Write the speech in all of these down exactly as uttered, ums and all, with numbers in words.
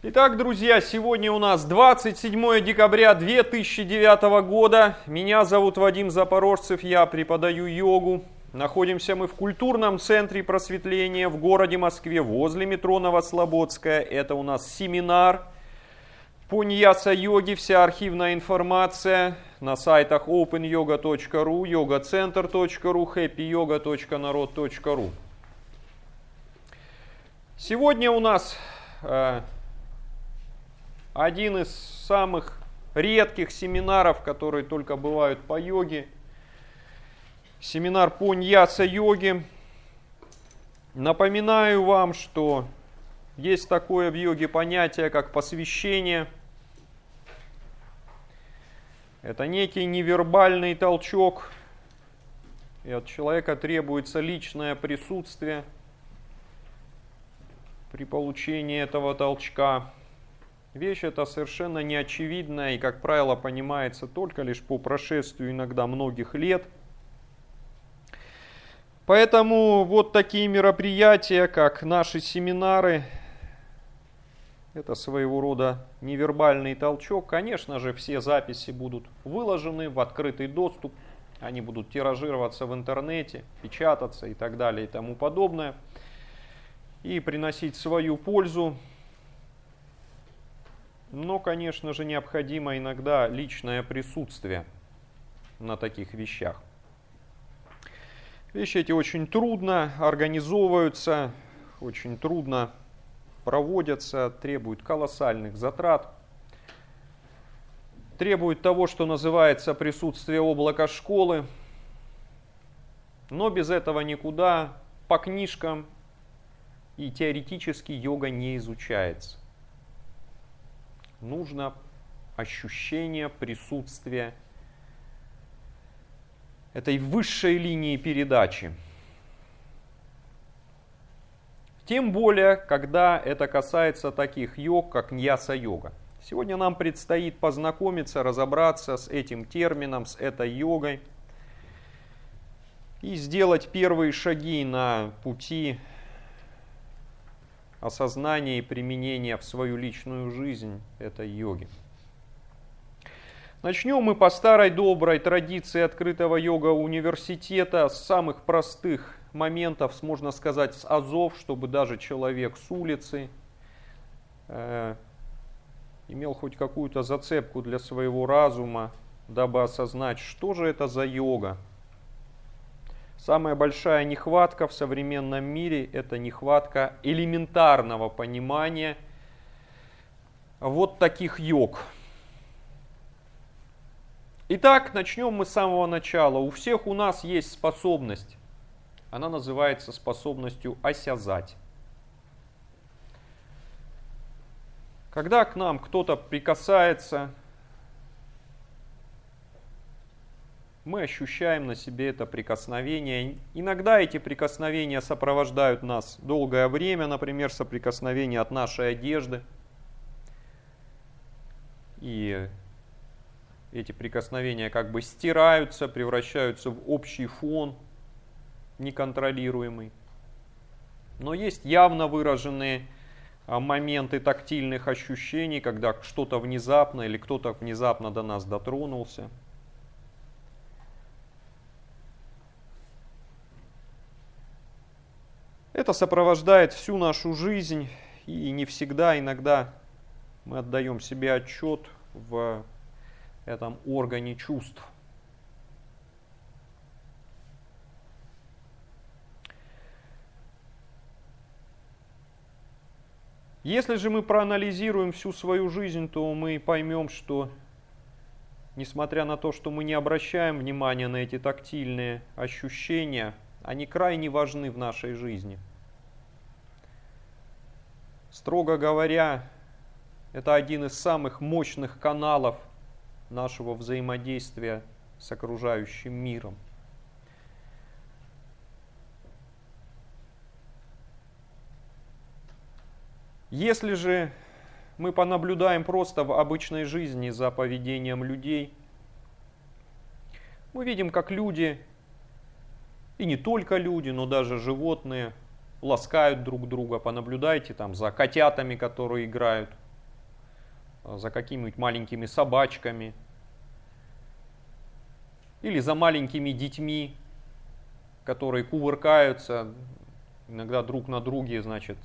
Итак, друзья, сегодня у нас двадцать седьмое декабря две тысячи девятого года. Меня зовут Вадим Запорожцев, я преподаю йогу. Находимся мы в культурном центре просветления в городе Москве, возле метро Новослободская. Это у нас семинар по ньяса-йоге. Вся архивная информация на сайтах опен йога точка ру, йога центр точка ру, хэппи йога точка народ точка ру. Сегодня у нас э, один из самых редких семинаров, которые только бывают по йоге. Семинар по ньяса-йоге. Напоминаю вам, что есть такое в йоге понятие, как посвящение. Это некий невербальный толчок, и от человека требуется личное присутствие при получении этого толчка. Вещь эта совершенно неочевидная и, как правило, понимается только лишь по прошествию иногда многих лет. Поэтому вот такие мероприятия, как наши семинары, это своего рода невербальный толчок. Конечно же, все записи будут выложены в открытый доступ, они будут тиражироваться в интернете, печататься и так далее и тому подобное, и приносить свою пользу. Но, конечно же, необходимо иногда личное присутствие на таких вещах. Вещи эти очень трудно организовываются, очень трудно проводятся, требуют колоссальных затрат, требуют того, что называется присутствие облака школы. Но без этого никуда, по книжкам и теоретически йога не изучается. Нужно ощущение присутствия этой высшей линии передачи. Тем более, когда это касается таких йог, как ньяса-йога. Сегодня нам предстоит познакомиться, разобраться с этим термином, с этой йогой и сделать первые шаги на пути осознания и применения в свою личную жизнь этой йоги. Начнем мы по старой доброй традиции открытого йога-университета с самых простых моментов, можно сказать, с азов, чтобы даже человек с улицы э, имел хоть какую-то зацепку для своего разума, дабы осознать, что же это за йога. Самая большая нехватка в современном мире – это нехватка элементарного понимания вот таких йог. Итак, начнем мы с самого начала. У всех у нас есть способность. Она называется способностью осязать. Когда к нам кто-то прикасается, мы ощущаем на себе это прикосновение. Иногда эти прикосновения сопровождают нас долгое время, например, соприкосновение от нашей одежды. И эти прикосновения как бы стираются, превращаются в общий фон, неконтролируемый. Но есть явно выраженные моменты тактильных ощущений, когда что-то внезапно или кто-то внезапно до нас дотронулся. Это сопровождает всю нашу жизнь, и не всегда, иногда мы отдаем себе отчет в этом органе чувств. Если же мы проанализируем всю свою жизнь, то мы поймем, что, несмотря на то, что мы не обращаем внимания на эти тактильные ощущения, они крайне важны в нашей жизни. Строго говоря, это один из самых мощных каналов нашего взаимодействия с окружающим миром. Если же мы понаблюдаем просто в обычной жизни за поведением людей, мы видим, как люди, и не только люди, но даже животные, ласкают друг друга. Понаблюдайте там за котятами, которые играют за какими-нибудь маленькими собачками или за маленькими детьми, которые кувыркаются иногда друг на друге, значит,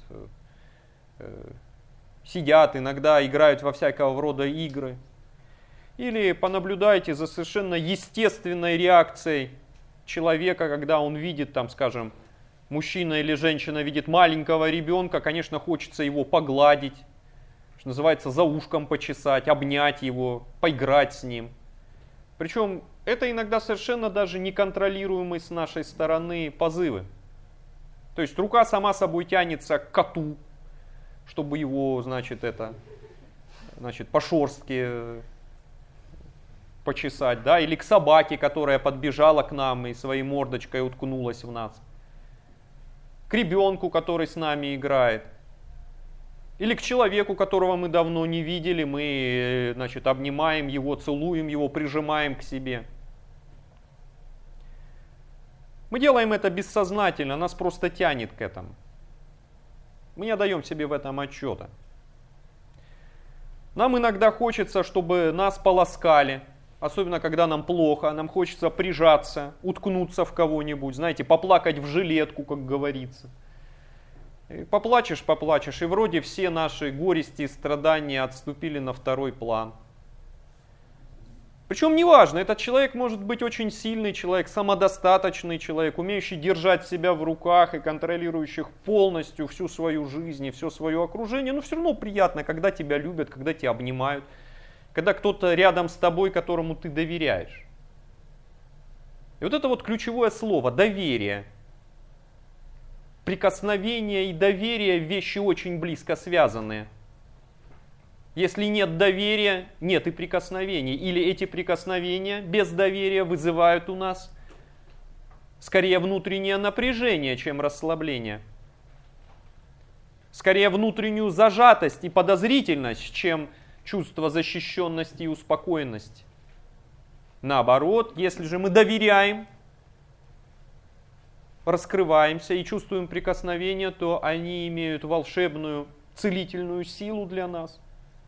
сидят, иногда играют во всякого рода игры. Или понаблюдайте за совершенно естественной реакцией человека, когда он видит, там, скажем, мужчина или женщина видит маленького ребенка, конечно, хочется его погладить, что называется, за ушком почесать, обнять его, поиграть с ним. Причем это иногда совершенно даже неконтролируемые с нашей стороны позывы. То есть рука сама собой тянется к коту, чтобы его, значит, это, значит, по шерстке почесать, да, или к собаке, которая подбежала к нам и своей мордочкой уткнулась в нас, к ребенку, который с нами играет, или к человеку, которого мы давно не видели, мы, значит, обнимаем его, целуем его, прижимаем к себе. Мы делаем это бессознательно, нас просто тянет к этому. Мы не отдаем себе в этом отчета. Нам иногда хочется, чтобы нас поласкали, особенно когда нам плохо, нам хочется прижаться, уткнуться в кого-нибудь, знаете, поплакать в жилетку, как говорится. И поплачешь, поплачешь, и вроде все наши горести и страдания отступили на второй план. Причем неважно, этот человек может быть очень сильный человек, самодостаточный человек, умеющий держать себя в руках и контролирующий полностью всю свою жизнь и все свое окружение, но все равно приятно, когда тебя любят, когда тебя обнимают, когда кто-то рядом с тобой, которому ты доверяешь. И вот это вот ключевое слово – доверие. Прикосновение и доверие – вещи очень близко связанные. Если нет доверия, нет и прикосновений. Или эти прикосновения без доверия вызывают у нас скорее внутреннее напряжение, чем расслабление. Скорее внутреннюю зажатость и подозрительность, чем чувство защищенности и успокоенности. Наоборот, если же мы доверяем, раскрываемся и чувствуем прикосновения, то они имеют волшебную, целительную силу для нас.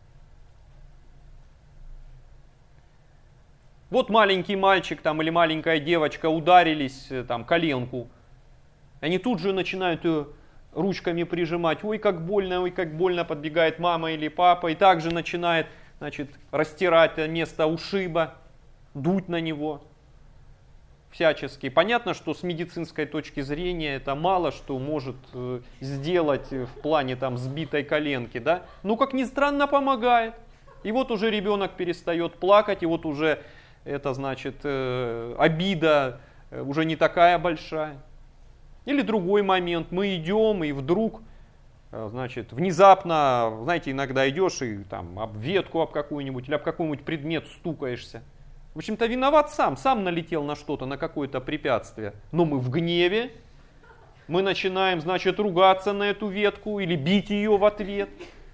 Вот маленький мальчик там, или маленькая девочка ударились там, коленку. Они тут же начинают ее ручками прижимать. Ой, как больно, ой, как больно, подбегает мама или папа. И также начинает, значит, растирать место ушиба, дуть на него всячески. Понятно, что с медицинской точки зрения это мало что может сделать в плане там, сбитой коленки. Да? Но, как ни странно, помогает. И вот уже ребенок перестает плакать, и вот уже это значит э, обида э, уже не такая большая. Или другой момент, мы идем и вдруг, э, значит, внезапно, знаете, иногда идешь и там об ветку об какую-нибудь или об какой-нибудь предмет стукаешься. В общем-то виноват сам, сам налетел на что-то, на какое-то препятствие. Но мы в гневе, мы начинаем, значит, ругаться на эту ветку или бить ее в ответ.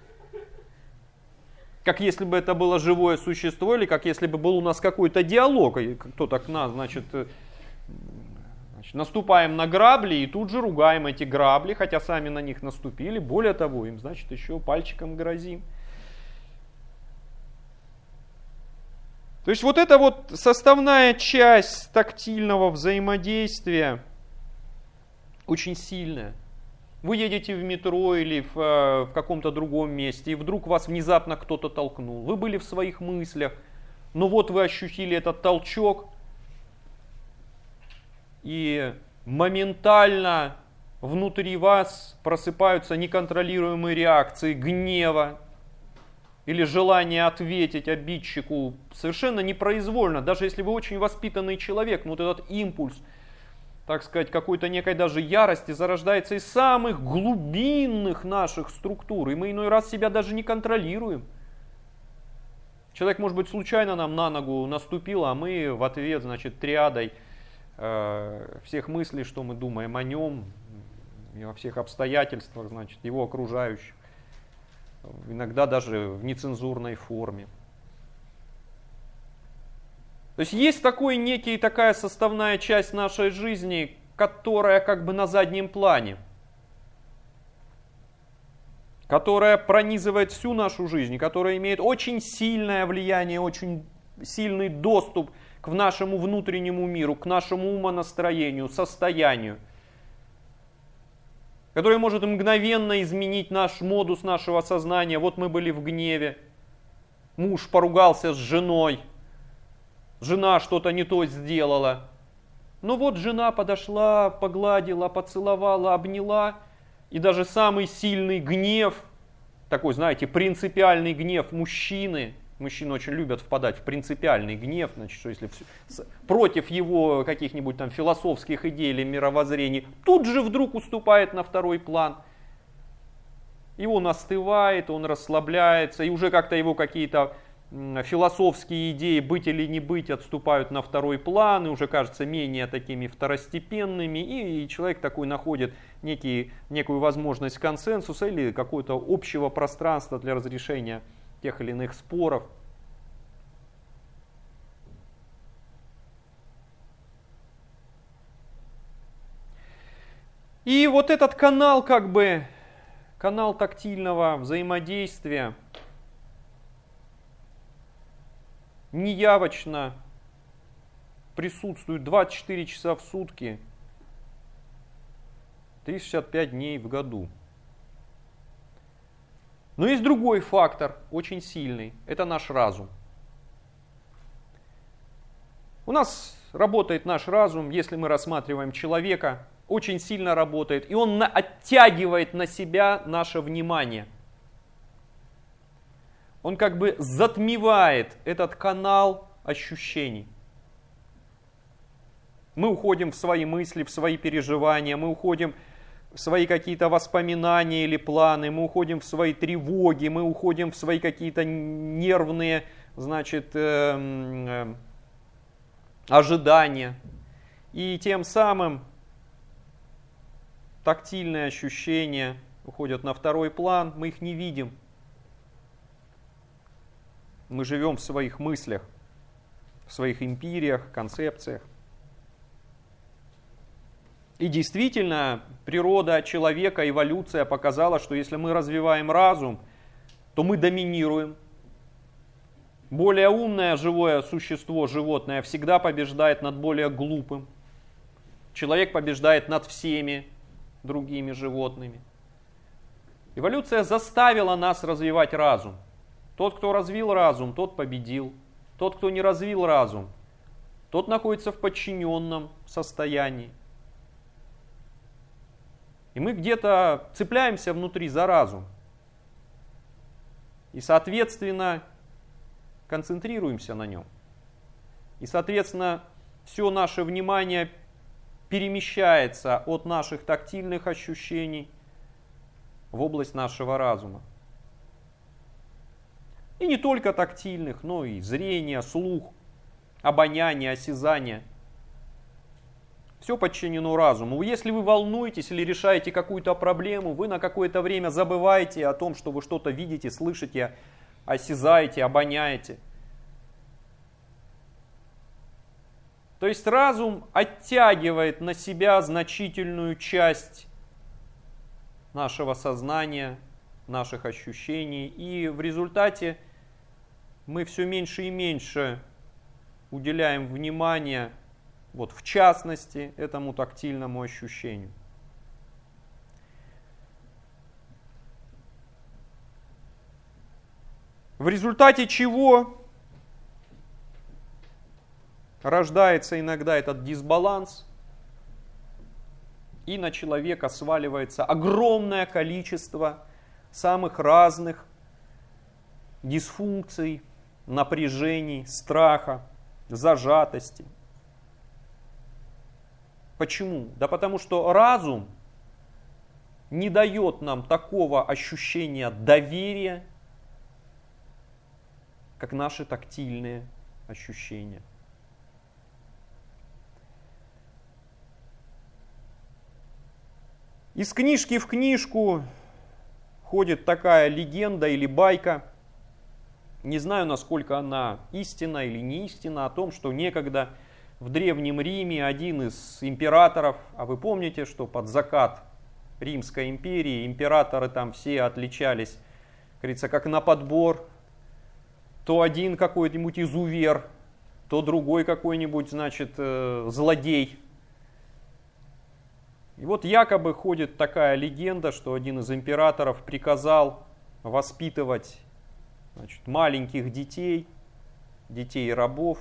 Как если бы это было живое существо, или как если бы был у нас какой-то диалог, и кто-то к нам, значит, значит, наступаем на грабли и тут же ругаем эти грабли, хотя сами на них наступили, более того, им, значит, еще пальчиком грозим. То есть вот эта вот составная часть тактильного взаимодействия очень сильная. Вы едете в метро или в, в каком-то другом месте, и вдруг вас внезапно кто-то толкнул. Вы были в своих мыслях, но вот вы ощутили этот толчок, и моментально внутри вас просыпаются неконтролируемые реакции гнева или желание ответить обидчику совершенно непроизвольно. Даже если вы очень воспитанный человек, но вот этот импульс, так сказать, какой-то некой даже ярости зарождается из самых глубинных наших структур. И мы иной раз себя даже не контролируем. Человек, может быть, случайно нам на ногу наступил, а мы в ответ, значит, триадой э, всех мыслей, что мы думаем о нем, и о всех обстоятельствах, значит, его окружающих. Иногда даже в нецензурной форме. То есть есть такой некий, такая составная часть нашей жизни, которая как бы на заднем плане. которая пронизывает всю нашу жизнь, которая имеет очень сильное влияние, очень сильный доступ к нашему внутреннему миру, к нашему умонастроению, состоянию, которая может мгновенно изменить наш модус нашего сознания. Вот мы были в гневе, муж поругался с женой, жена что-то не то сделала. Но вот жена подошла, погладила, поцеловала, обняла, и даже самый сильный гнев, такой, знаете, принципиальный гнев мужчины, мужчины очень любят впадать в принципиальный гнев, значит, что если все, против его каких-нибудь там философских идей или мировоззрений, тут же вдруг уступает на второй план. И он остывает, он расслабляется, и уже как-то его какие-то философские идеи быть или не быть отступают на второй план, и уже кажутся менее такими второстепенными, и человек такой находит некий, некую возможность консенсуса или какого-то общего пространства для разрешения тех или иных споров. И вот этот канал, как бы, канал тактильного взаимодействия, неявочно присутствует двадцать четыре часа в сутки, триста шестьдесят пять дней в году. Но есть другой фактор, очень сильный, это наш разум. У нас работает наш разум, если мы рассматриваем человека, очень сильно работает, и он на, оттягивает на себя наше внимание. Он как бы затмевает этот канал ощущений. Мы уходим в свои мысли, в свои переживания, мы уходим в свои какие-то воспоминания или планы, мы уходим в свои тревоги, мы уходим в свои какие-то нервные, значит, э, э, ожидания. И тем самым тактильные ощущения уходят на второй план, мы их не видим. Мы живем в своих мыслях, в своих импириях, концепциях. И действительно, природа человека, эволюция показала, что если мы развиваем разум, то мы доминируем. Более умное живое существо, животное, всегда побеждает над более глупым. Человек побеждает над всеми другими животными. Эволюция заставила нас развивать разум. Тот, кто развил разум, тот победил. Тот, кто не развил разум, тот находится в подчиненном состоянии. И мы где-то цепляемся внутри за разум. И, соответственно, концентрируемся на нем. И, соответственно, все наше внимание перемещается от наших тактильных ощущений в область нашего разума. И не только тактильных, но и зрение, слух, обоняние, осязание. Все подчинено разуму. Если вы волнуетесь или решаете какую-то проблему, вы на какое-то время забываете о том, что вы что-то видите, слышите, осязаете, обоняете. То есть разум оттягивает на себя значительную часть нашего сознания, наших ощущений, и в результате мы все меньше и меньше уделяем внимание, вот, в частности, этому тактильному ощущению. В результате чего рождается иногда этот дисбаланс, и на человека сваливается огромное количество самых разных дисфункций, напряжений, страха, зажатости. Почему? Да потому что разум не дает нам такого ощущения доверия, как наши тактильные ощущения. Из книжки в книжку ходит такая легенда или байка, не знаю, насколько она истинна или не истинна, о том, что некогда в Древнем Риме один из императоров, а вы помните, что под закат Римской империи. Императоры там все отличались, как говорится, как на подбор. То один какой-нибудь изувер, то другой какой-нибудь, значит, злодей. И вот якобы ходит такая легенда, что один из императоров приказал воспитывать, значит, маленьких детей, детей рабов,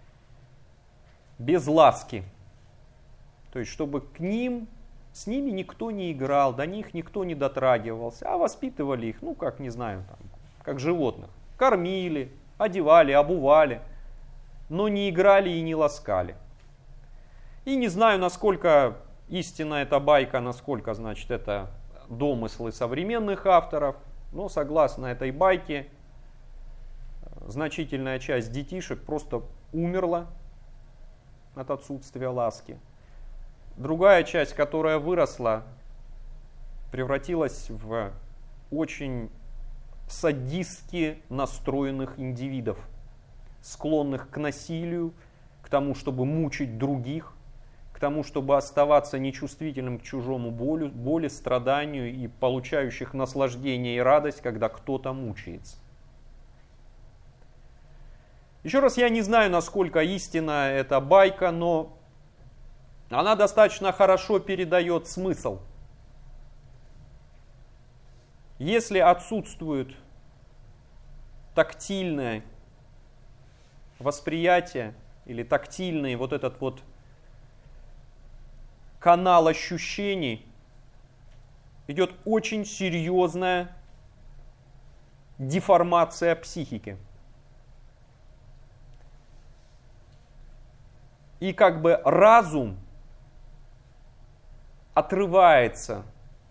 без ласки. То есть, чтобы к ним, с ними никто не играл, до них никто не дотрагивался, а воспитывали их, ну, как, не знаю, там, как животных. Кормили, одевали, обували, но не играли и не ласкали. И не знаю, насколько истинна эта байка, насколько, значит, это домыслы современных авторов, но согласно этой байке, значительная часть детишек просто умерла от отсутствия ласки. Другая часть, которая выросла, превратилась в очень садистски настроенных индивидов, склонных к насилию, к тому, чтобы мучить других, к тому, чтобы оставаться нечувствительным к чужому болю, боли, страданию и получающих наслаждение и радость, когда кто-то мучается. Еще раз, я не знаю, насколько истинна эта байка, но она достаточно хорошо передает смысл. Если отсутствует тактильное восприятие или тактильный вот этот вот канал ощущений, идет очень серьезная деформация психики. И как бы разум отрывается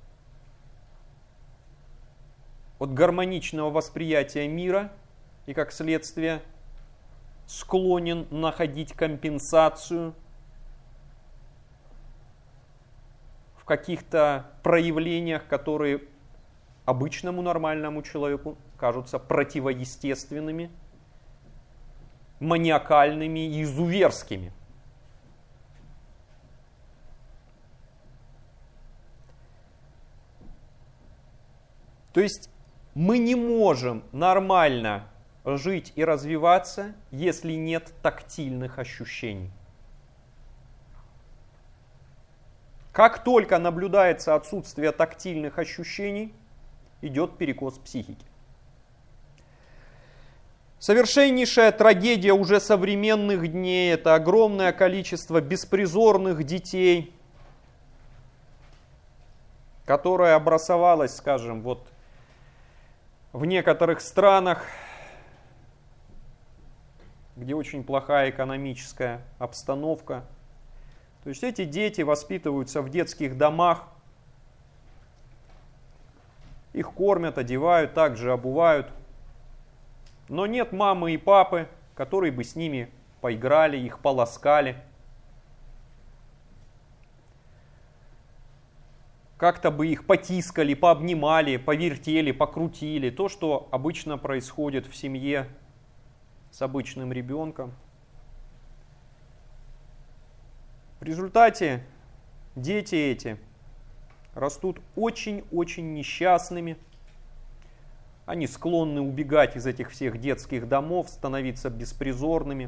от гармоничного восприятия мира и, как следствие, склонен находить компенсацию в каких-то проявлениях, которые обычному нормальному человеку кажутся противоестественными, маниакальными и изуверскими. То есть мы не можем нормально жить и развиваться, если нет тактильных ощущений. Как только наблюдается отсутствие тактильных ощущений, идет перекос психики. Совершеннейшая трагедия уже современных дней – это огромное количество беспризорных детей, которое образовалось, скажем, вот в некоторых странах, где очень плохая экономическая обстановка. То есть эти дети воспитываются в детских домах, их кормят, одевают, также обувают. Но нет мамы и папы, которые бы с ними поиграли, их поласкали. Как-то бы их потискали, пообнимали, повертели, покрутили. То, что обычно происходит в семье с обычным ребенком. В результате дети эти растут очень-очень несчастными. Они склонны убегать из этих всех детских домов, становиться беспризорными.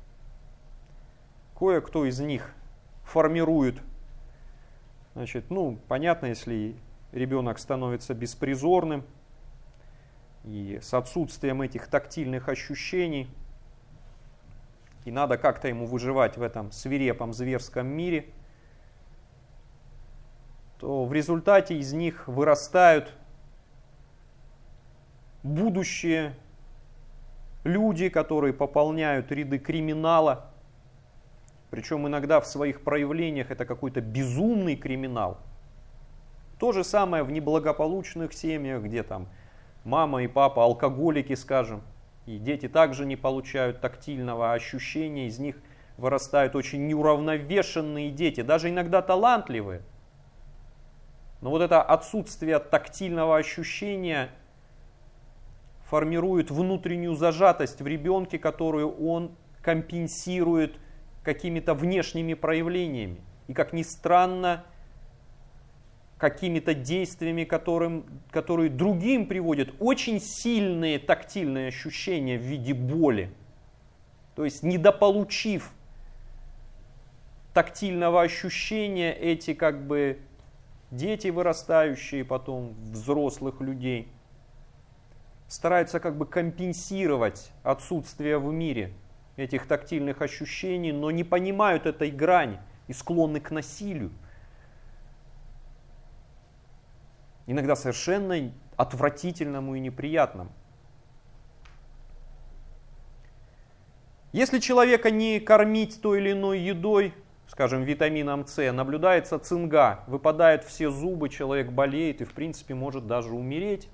Кое-кто из них формирует, значит, ну, понятно, если ребенок становится беспризорным и с отсутствием этих тактильных ощущений, и надо как-то ему выживать в этом свирепом зверском мире, то в результате из них вырастают будущие люди, которые пополняют ряды криминала. Причем иногда в своих проявлениях это какой-то безумный криминал. То же самое в неблагополучных семьях, где там мама и папа алкоголики, скажем, и дети также не получают тактильного ощущения, из них вырастают очень неуравновешенные дети, даже иногда талантливые. Но вот это отсутствие тактильного ощущения формирует внутреннюю зажатость в ребенке, которую он компенсирует какими-то внешними проявлениями. И, как ни странно, какими-то действиями, которым, которые другим приводят очень сильные тактильные ощущения в виде боли. То есть, недополучив тактильного ощущения, эти как бы дети, вырастающие потом взрослых людей, стараются как бы компенсировать отсутствие в мире этих тактильных ощущений, но не понимают этой грани и склонны к насилию. Иногда совершенно отвратительному и неприятному. Если человека не кормить той или иной едой, скажем, витамином С, наблюдается цинга, выпадают все зубы, человек болеет и в принципе может даже умереть.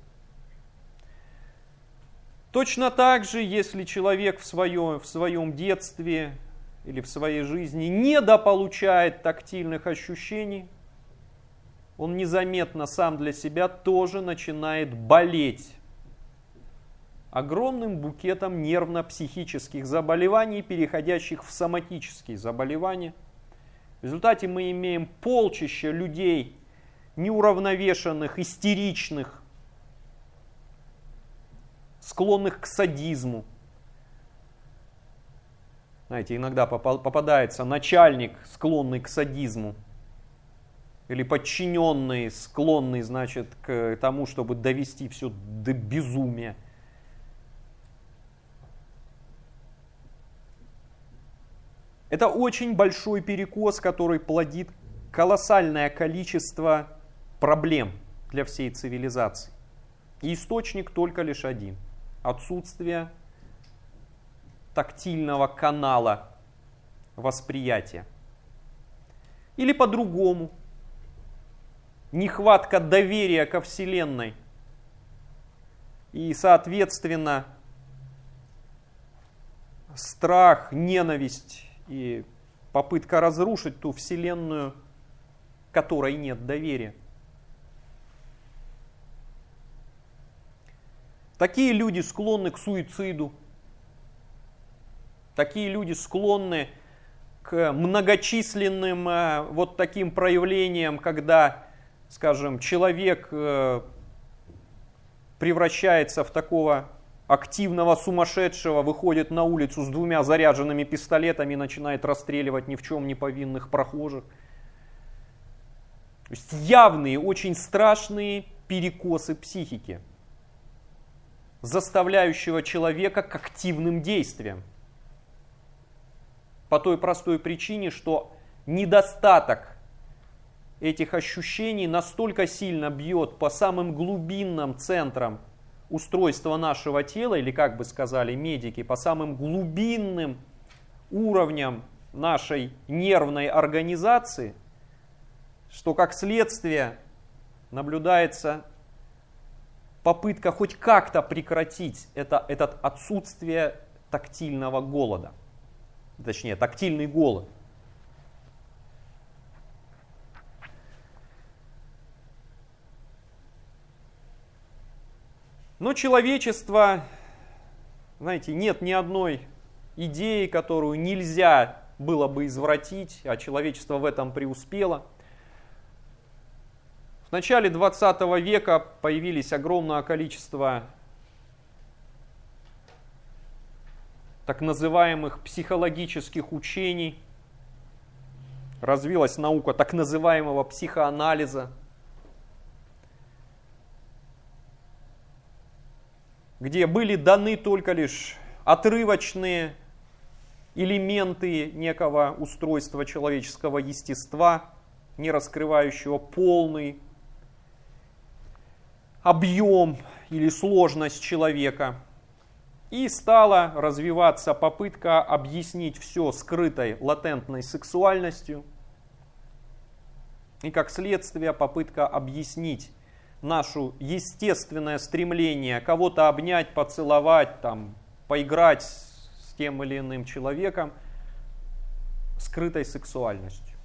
Точно так же, если человек в своем, в своем детстве или в своей жизни недополучает тактильных ощущений, он незаметно сам для себя тоже начинает болеть огромным букетом нервно-психических заболеваний, переходящих в соматические заболевания. В результате мы имеем полчища людей, неуравновешенных, истеричных, склонных к садизму. Знаете, иногда попадается начальник, склонный к садизму, или подчиненный, склонный, значит, к тому, чтобы довести все до безумия. Это очень большой перекос, который плодит колоссальное количество проблем для всей цивилизации. И источник только лишь один. Отсутствие тактильного канала восприятия. Или по-другому. Нехватка доверия ко Вселенной. И, соответственно, страх, ненависть и попытка разрушить ту Вселенную, которой нет доверия. Такие люди склонны к суициду. Такие люди склонны к многочисленным э, вот таким проявлениям, когда, скажем, человек э, превращается в такого активного сумасшедшего, выходит на улицу с двумя заряженными пистолетами и начинает расстреливать ни в чем не повинных прохожих. То есть явные, очень страшные перекосы психики, заставляющего человека к активным действиям. По той простой причине, что недостаток этих ощущений настолько сильно бьет по самым глубинным центрам устройства нашего тела, или, как бы сказали медики, по самым глубинным уровням нашей нервной организации, что как следствие наблюдается попытка хоть как-то прекратить это, это отсутствие тактильного голода. Точнее, тактильный голод. Но человечество, знаете, нет ни одной идеи, которую нельзя было бы извратить, а человечество в этом преуспело. В начале двадцатого века появились огромное количество так называемых психологических учений. Развилась наука так называемого психоанализа, где были даны только лишь отрывочные элементы некого устройства человеческого естества, не раскрывающего полный объем или сложность человека. И стала развиваться попытка объяснить все скрытой латентной сексуальностью. И как следствие попытка объяснить наше естественное стремление кого-то обнять, поцеловать, там, поиграть с тем или иным человеком скрытой сексуальностью.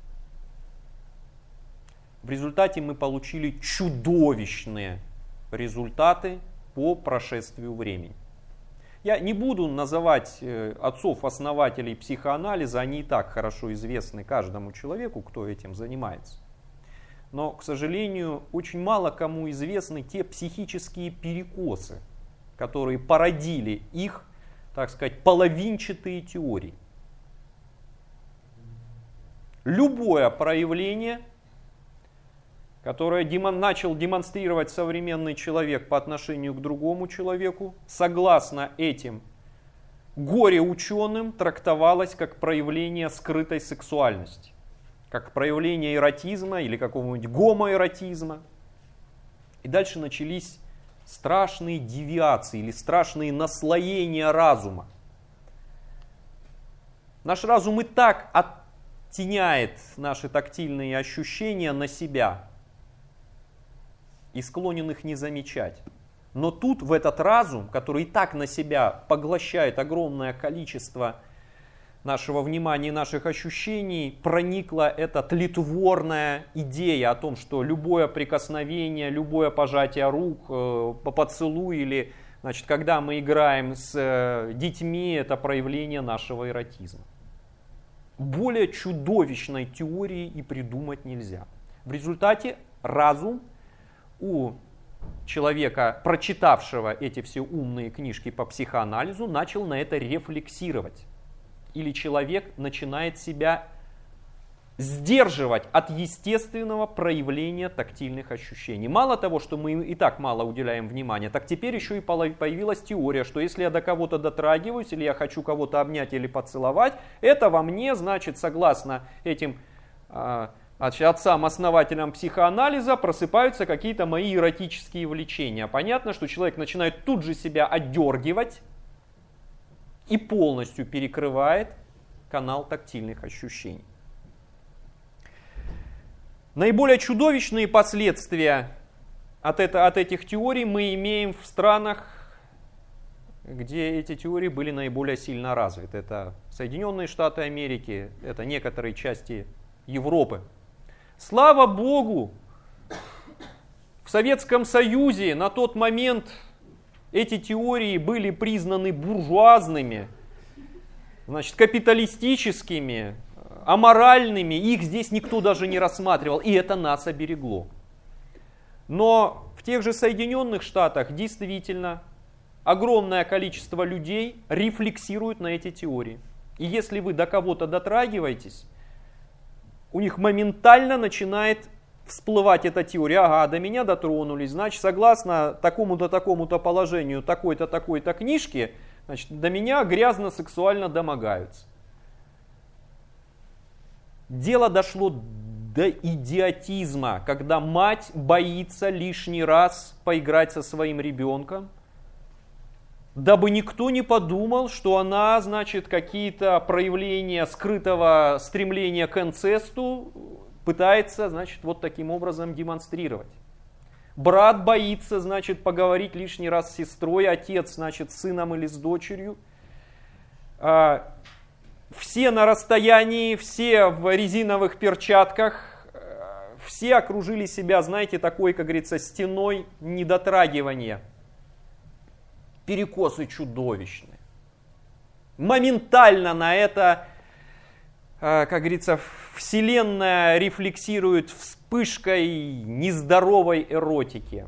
В результате мы получили чудовищные результаты по прошествию времени. Я не буду называть отцов-основателей психоанализа, они и так хорошо известны каждому человеку, кто этим занимается. но, к сожалению, очень мало кому известны те психические перекосы, которые породили их, так сказать, половинчатые теории. Любое проявление, которое демон, начал демонстрировать современный человек по отношению к другому человеку, согласно этим горе-ученым, трактовалось как проявление скрытой сексуальности, как проявление эротизма или какого-нибудь гомоэротизма. И дальше начались страшные девиации или страшные наслоения разума. Наш разум и так оттеняет наши тактильные ощущения на себя и склонен их не замечать. Но тут в этот разум, который и так на себя поглощает огромное количество нашего внимания и наших ощущений, проникла эта тлетворная идея о том, что любое прикосновение, любое пожатие рук, по поцелуй или, значит, когда мы играем с детьми, это проявление нашего эротизма. Более чудовищной теории и придумать нельзя. В результате разум у человека, прочитавшего эти все умные книжки по психоанализу, начал на это рефлексировать. Или человек начинает себя сдерживать от естественного проявления тактильных ощущений. Мало того, что мы и так мало уделяем внимания, так теперь еще и появилась теория, что если я до кого-то дотрагиваюсь, или я хочу кого-то обнять или поцеловать, это во мне, значит, согласно этим э, отцам-основателям психоанализа, просыпаются какие-то мои эротические влечения. Понятно, что человек начинает тут же себя отдергивать и полностью перекрывает канал тактильных ощущений. Наиболее чудовищные последствия от, это, от этих теорий мы имеем в странах, где эти теории были наиболее сильно развиты. Это Соединенные Штаты Америки, это некоторые части Европы. Слава Богу, в Советском Союзе на тот момент эти теории были признаны буржуазными, значит, капиталистическими, аморальными, их здесь никто даже не рассматривал, и это нас оберегло. Но в тех же Соединенных Штатах действительно огромное количество людей рефлексирует на эти теории. И если вы до кого-то дотрагиваетесь, у них моментально начинает всплывать эта теория. Ага, до меня дотронулись, значит, согласно такому-то, такому-то положению, такой-то, такой-то книжки, значит, до меня грязно-сексуально домогаются. Дело дошло до идиотизма, когда мать боится лишний раз поиграть со своим ребенком, дабы никто не подумал, что она, значит, какие-то проявления скрытого стремления к инцесту пытается, значит, вот таким образом демонстрировать. Брат боится, значит, поговорить лишний раз с сестрой, отец, значит, с сыном или с дочерью. Все на расстоянии, все в резиновых перчатках, все окружили себя, знаете, такой, как говорится, стеной недотрагивания. Перекосы чудовищные. Моментально на это, как говорится, Вселенная рефлексирует вспышкой нездоровой эротики.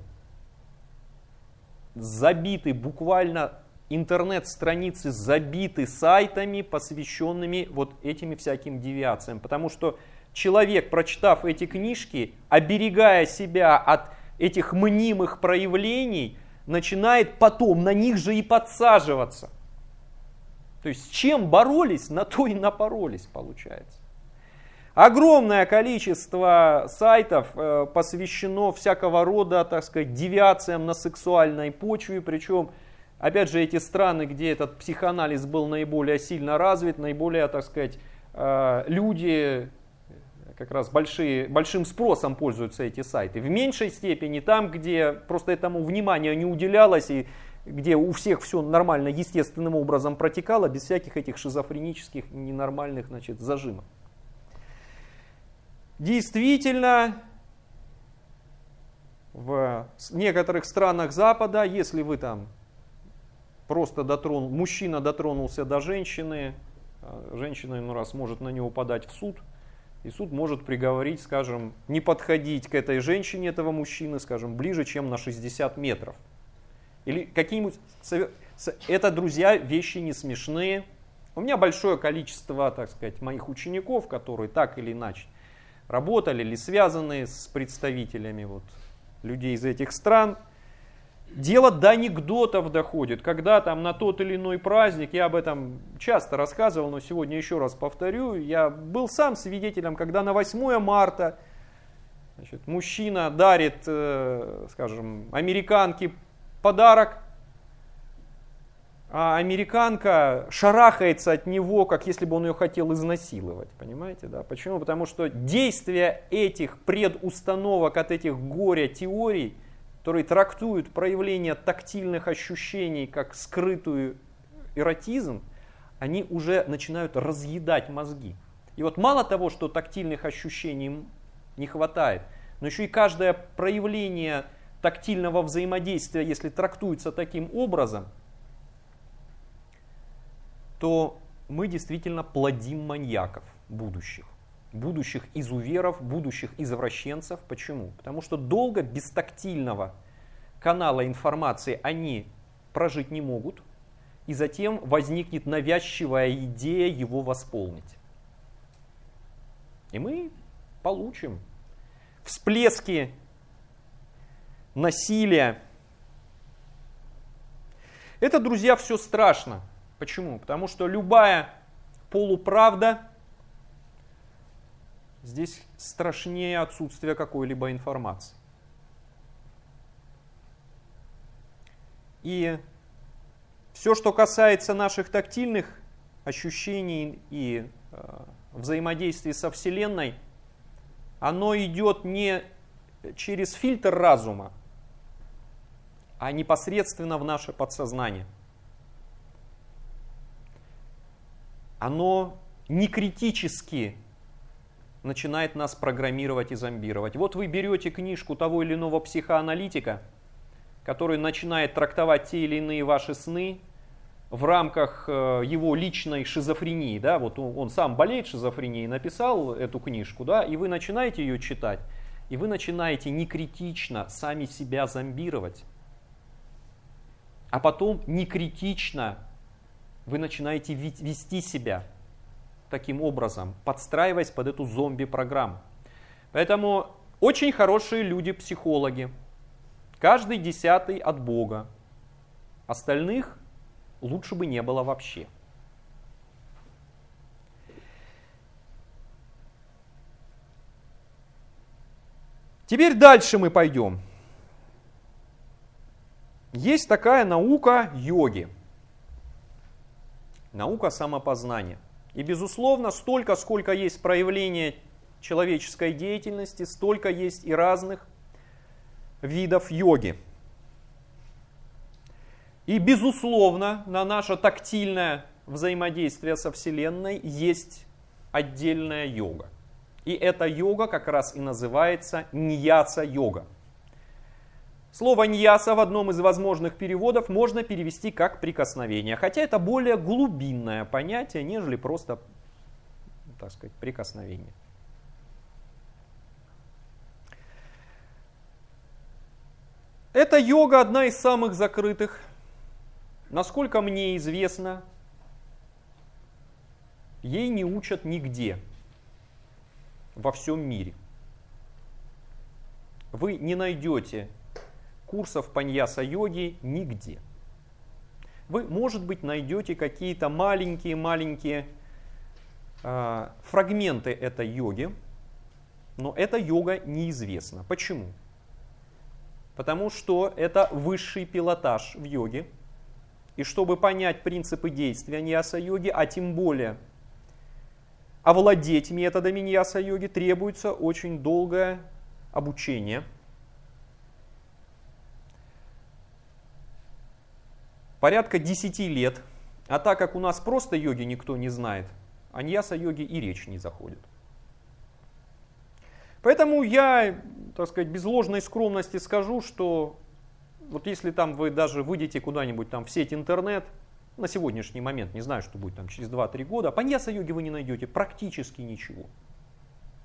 Забиты буквально интернет-страницы, забиты сайтами, посвященными вот этим всяким девиациям. Потому что человек, прочитав эти книжки, оберегая себя от этих мнимых проявлений, начинает потом на них же и подсаживаться. То есть с чем боролись, на то и напоролись, получается. Огромное количество сайтов э, посвящено всякого рода, так сказать, девиациям на сексуальной почве. Причем, опять же, эти страны, где этот психоанализ был наиболее сильно развит, наиболее, так сказать, э, люди... как раз большие, большим спросом пользуются эти сайты. В меньшей степени там, где просто этому внимания не уделялось, и где у всех все нормально, естественным образом протекало, без всяких этих шизофренических, ненормальных, значит, зажимов. Действительно, в некоторых странах Запада, если вы там просто дотронул, мужчина дотронулся до женщины, женщина, ну раз, может на него подать в суд, И суд может приговорить, скажем, не подходить к этой женщине, этого мужчины, скажем, ближе, чем на шестьдесят метров. Или какие-нибудь... Это, друзья, вещи не смешные. У меня большое количество, так сказать, моих учеников, которые так или иначе работали или связаны с представителями вот, людей из этих стран. Дело до анекдотов доходит, когда там на тот или иной праздник, я об этом часто рассказывал, но сегодня еще раз повторю, я был сам свидетелем, когда на восьмое марта значит, мужчина дарит, э, скажем, американке подарок, а американка шарахается от него, как если бы он ее хотел изнасиловать. Понимаете, да? Почему? Потому что действие этих предустановок от этих горя-теорий, которые трактуют проявление тактильных ощущений как скрытую эротизм, они уже начинают разъедать мозги. И вот мало того, что тактильных ощущений не хватает, но еще и каждое проявление тактильного взаимодействия, если трактуется таким образом, то мы действительно плодим маньяков будущих. Будущих изуверов, будущих извращенцев. Почему? Потому что долго без тактильного канала информации они прожить не могут, и затем возникнет навязчивая идея его восполнить. И мы получим всплески насилия. Это, друзья, все страшно. Почему? Потому что любая полуправда здесь страшнее отсутствия какой-либо информации. И все, что касается наших тактильных ощущений и э, взаимодействия со Вселенной, оно идет не через фильтр разума, а непосредственно в наше подсознание. Оно не критически начинает нас программировать и зомбировать. Вот вы берете книжку того или иного психоаналитика, который начинает трактовать те или иные ваши сны в рамках его личной шизофрении. Да? Вот он, он сам болеет шизофренией, написал эту книжку, да? И вы начинаете ее читать, и вы начинаете некритично сами себя зомбировать. А потом некритично вы начинаете вести себя таким образом, подстраиваясь под эту зомби-программу. Поэтому очень хорошие люди-психологи. Каждый десятый от Бога. Остальных лучше бы не было вообще. Теперь дальше мы пойдем. Есть такая наука йоги. Наука самопознания. И, безусловно, столько, сколько есть проявления человеческой деятельности, столько есть и разных видов йоги. И, безусловно, на наше тактильное взаимодействие со Вселенной есть отдельная йога. И эта йога как раз и называется ньяса-йога. Слово ньяса в одном из возможных переводов можно перевести как прикосновение, хотя это более глубинное понятие, нежели просто, так сказать, прикосновение. Эта йога одна из самых закрытых. Насколько мне известно, ей не учат нигде во всем мире. Вы не найдете курсов по ньяса-йоге нигде. Вы, может быть, найдете какие-то маленькие-маленькие э, фрагменты этой йоги, но эта йога неизвестна. Почему? Потому что это высший пилотаж в йоге. И чтобы понять принципы действия ньяса-йоги, а тем более овладеть методами ньяса-йоги, требуется очень долгое обучение. Порядка десяти лет. А так как у нас просто йоги никто не знает, о ньяса-йоге и речь не заходит. Поэтому я, так сказать, без ложной скромности скажу, что вот если там вы даже выйдете куда-нибудь там в сеть интернет, на сегодняшний момент, не знаю, что будет там через два-три года, по ньяса-йоге вы не найдете практически ничего.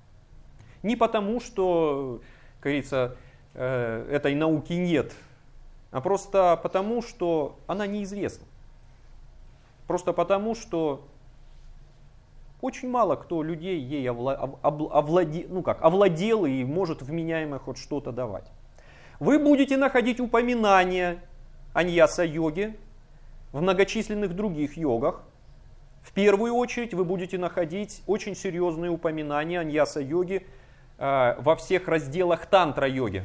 Не потому, что, как говорится, этой науки нет, а просто потому, что она неизвестна. Просто потому, что очень мало кто людей ей овладел, ну как, овладел и может вменяемо хоть что-то давать. Вы будете находить упоминания о ньяса-йоге в многочисленных других йогах. В первую очередь вы будете находить очень серьезные упоминания о ньяса-йоге э, во всех разделах тантра-йоги.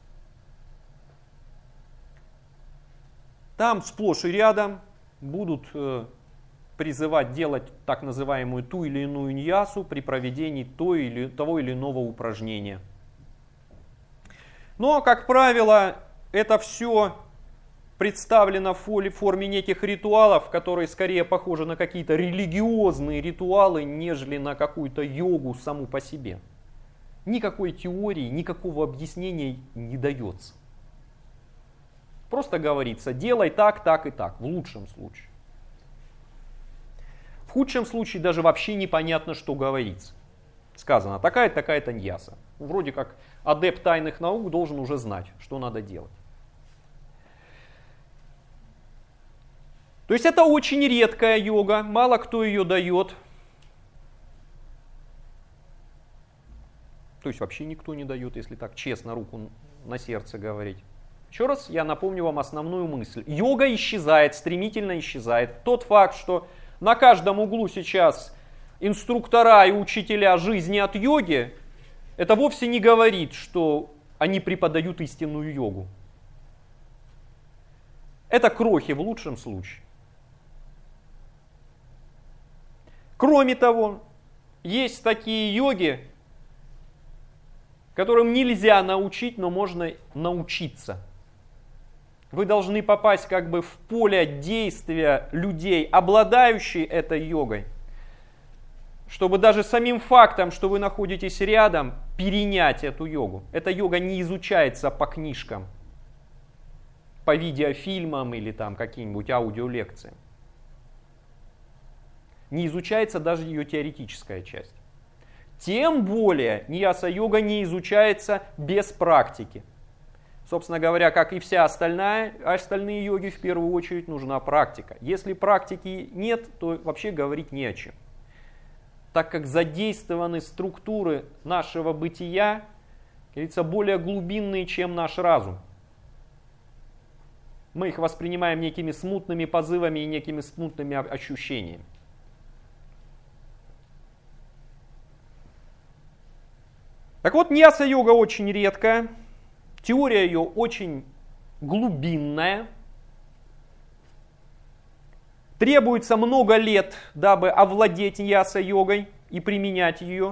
Там сплошь и рядом будут э, призывать делать так называемую ту или иную ньясу при проведении той или, того или иного упражнения. Но, как правило, это все представлено в форме неких ритуалов, которые скорее похожи на какие-то религиозные ритуалы, нежели на какую-то йогу саму по себе. Никакой теории, никакого объяснения не дается. Просто говорится, делай так, так и так, в лучшем случае. В худшем случае даже вообще непонятно, что говорится. Сказано, такая-то, такая-то ньяса. Вроде как адепт тайных наук должен уже знать, что надо делать. То есть это очень редкая йога, мало кто ее дает. То есть вообще никто не дает, если так честно руку на сердце говорить. Еще раз я напомню вам основную мысль. Йога исчезает, стремительно исчезает. Тот факт, что на каждом углу сейчас инструктора и учителя жизни от йоги, это вовсе не говорит, что они преподают истинную йогу. Это крохи в лучшем случае. Кроме того, есть такие йоги, которым нельзя научить, но можно научиться. Вы должны попасть как бы в поле действия людей, обладающих этой йогой, чтобы даже самим фактом, что вы находитесь рядом, перенять эту йогу. Эта йога не изучается по книжкам, по видеофильмам или там каким-нибудь аудиолекциям. Не изучается даже ее теоретическая часть. Тем более ньяса-йога не изучается без практики. Собственно говоря, как и вся остальная, остальные йоги, в первую очередь нужна практика. Если практики нет, то вообще говорить не о чем. Так как задействованы структуры нашего бытия, как говорится, более глубинные, чем наш разум. Мы их воспринимаем некими смутными позывами и некими смутными ощущениями. Так вот, ньяса-йога очень редкая, теория ее очень глубинная. Требуется много лет, дабы овладеть ньяса-йогой и применять ее.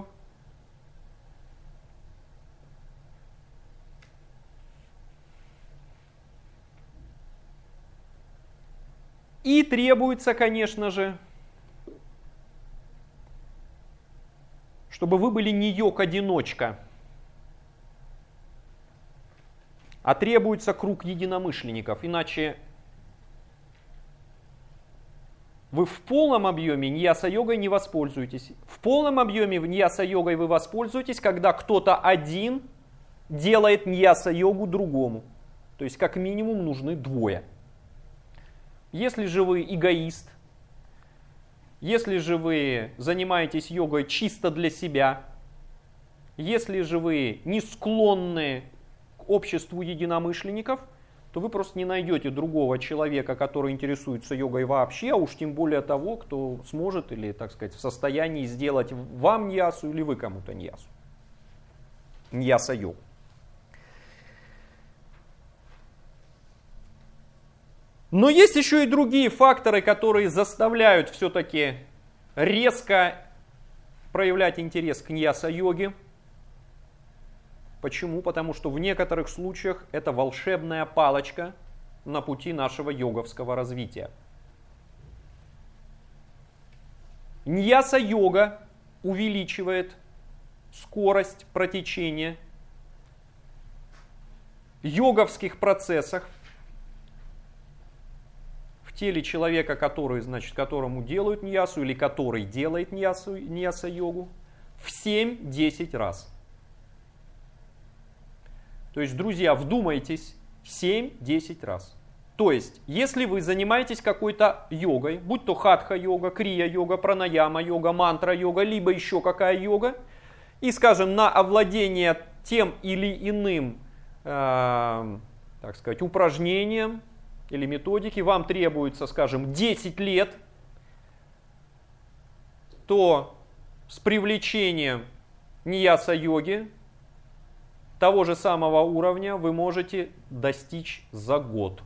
И требуется, конечно же, чтобы вы были не йог-одиночка, а требуется круг единомышленников, иначе вы в полном объеме ньяса-йогой не воспользуетесь. В полном объеме ньяса-йогой вы воспользуетесь, когда кто-то один делает ньяса-йогу другому. То есть как минимум нужны двое. Если же вы эгоист, если же вы занимаетесь йогой чисто для себя, если же вы не склонны к обществу единомышленников, то вы просто не найдете другого человека, который интересуется йогой вообще, а уж тем более того, кто сможет или, так сказать, в состоянии сделать вам ньясу или вы кому-то ньясу. Ньяса-йогу. Но есть еще и другие факторы, которые заставляют все-таки резко проявлять интерес к ньяса-йоге. Почему? Потому что в некоторых случаях это волшебная палочка на пути нашего йоговского развития. Ньяса-йога увеличивает скорость протечения йоговских процессов в теле человека, который, значит, которому делают ньясу или который делает ньясу, ньяса-йогу, в семь-десять раз. То есть, друзья, вдумайтесь, семь-десять раз. То есть, если вы занимаетесь какой-то йогой, будь то хатха-йога, крия-йога, пранаяма-йога, мантра-йога, либо еще какая йога, и, скажем, на овладение тем или иным, э, так сказать, упражнением или методики вам требуется, скажем, десять лет, то с привлечением ньяса-йоги того же самого уровня вы можете достичь за год.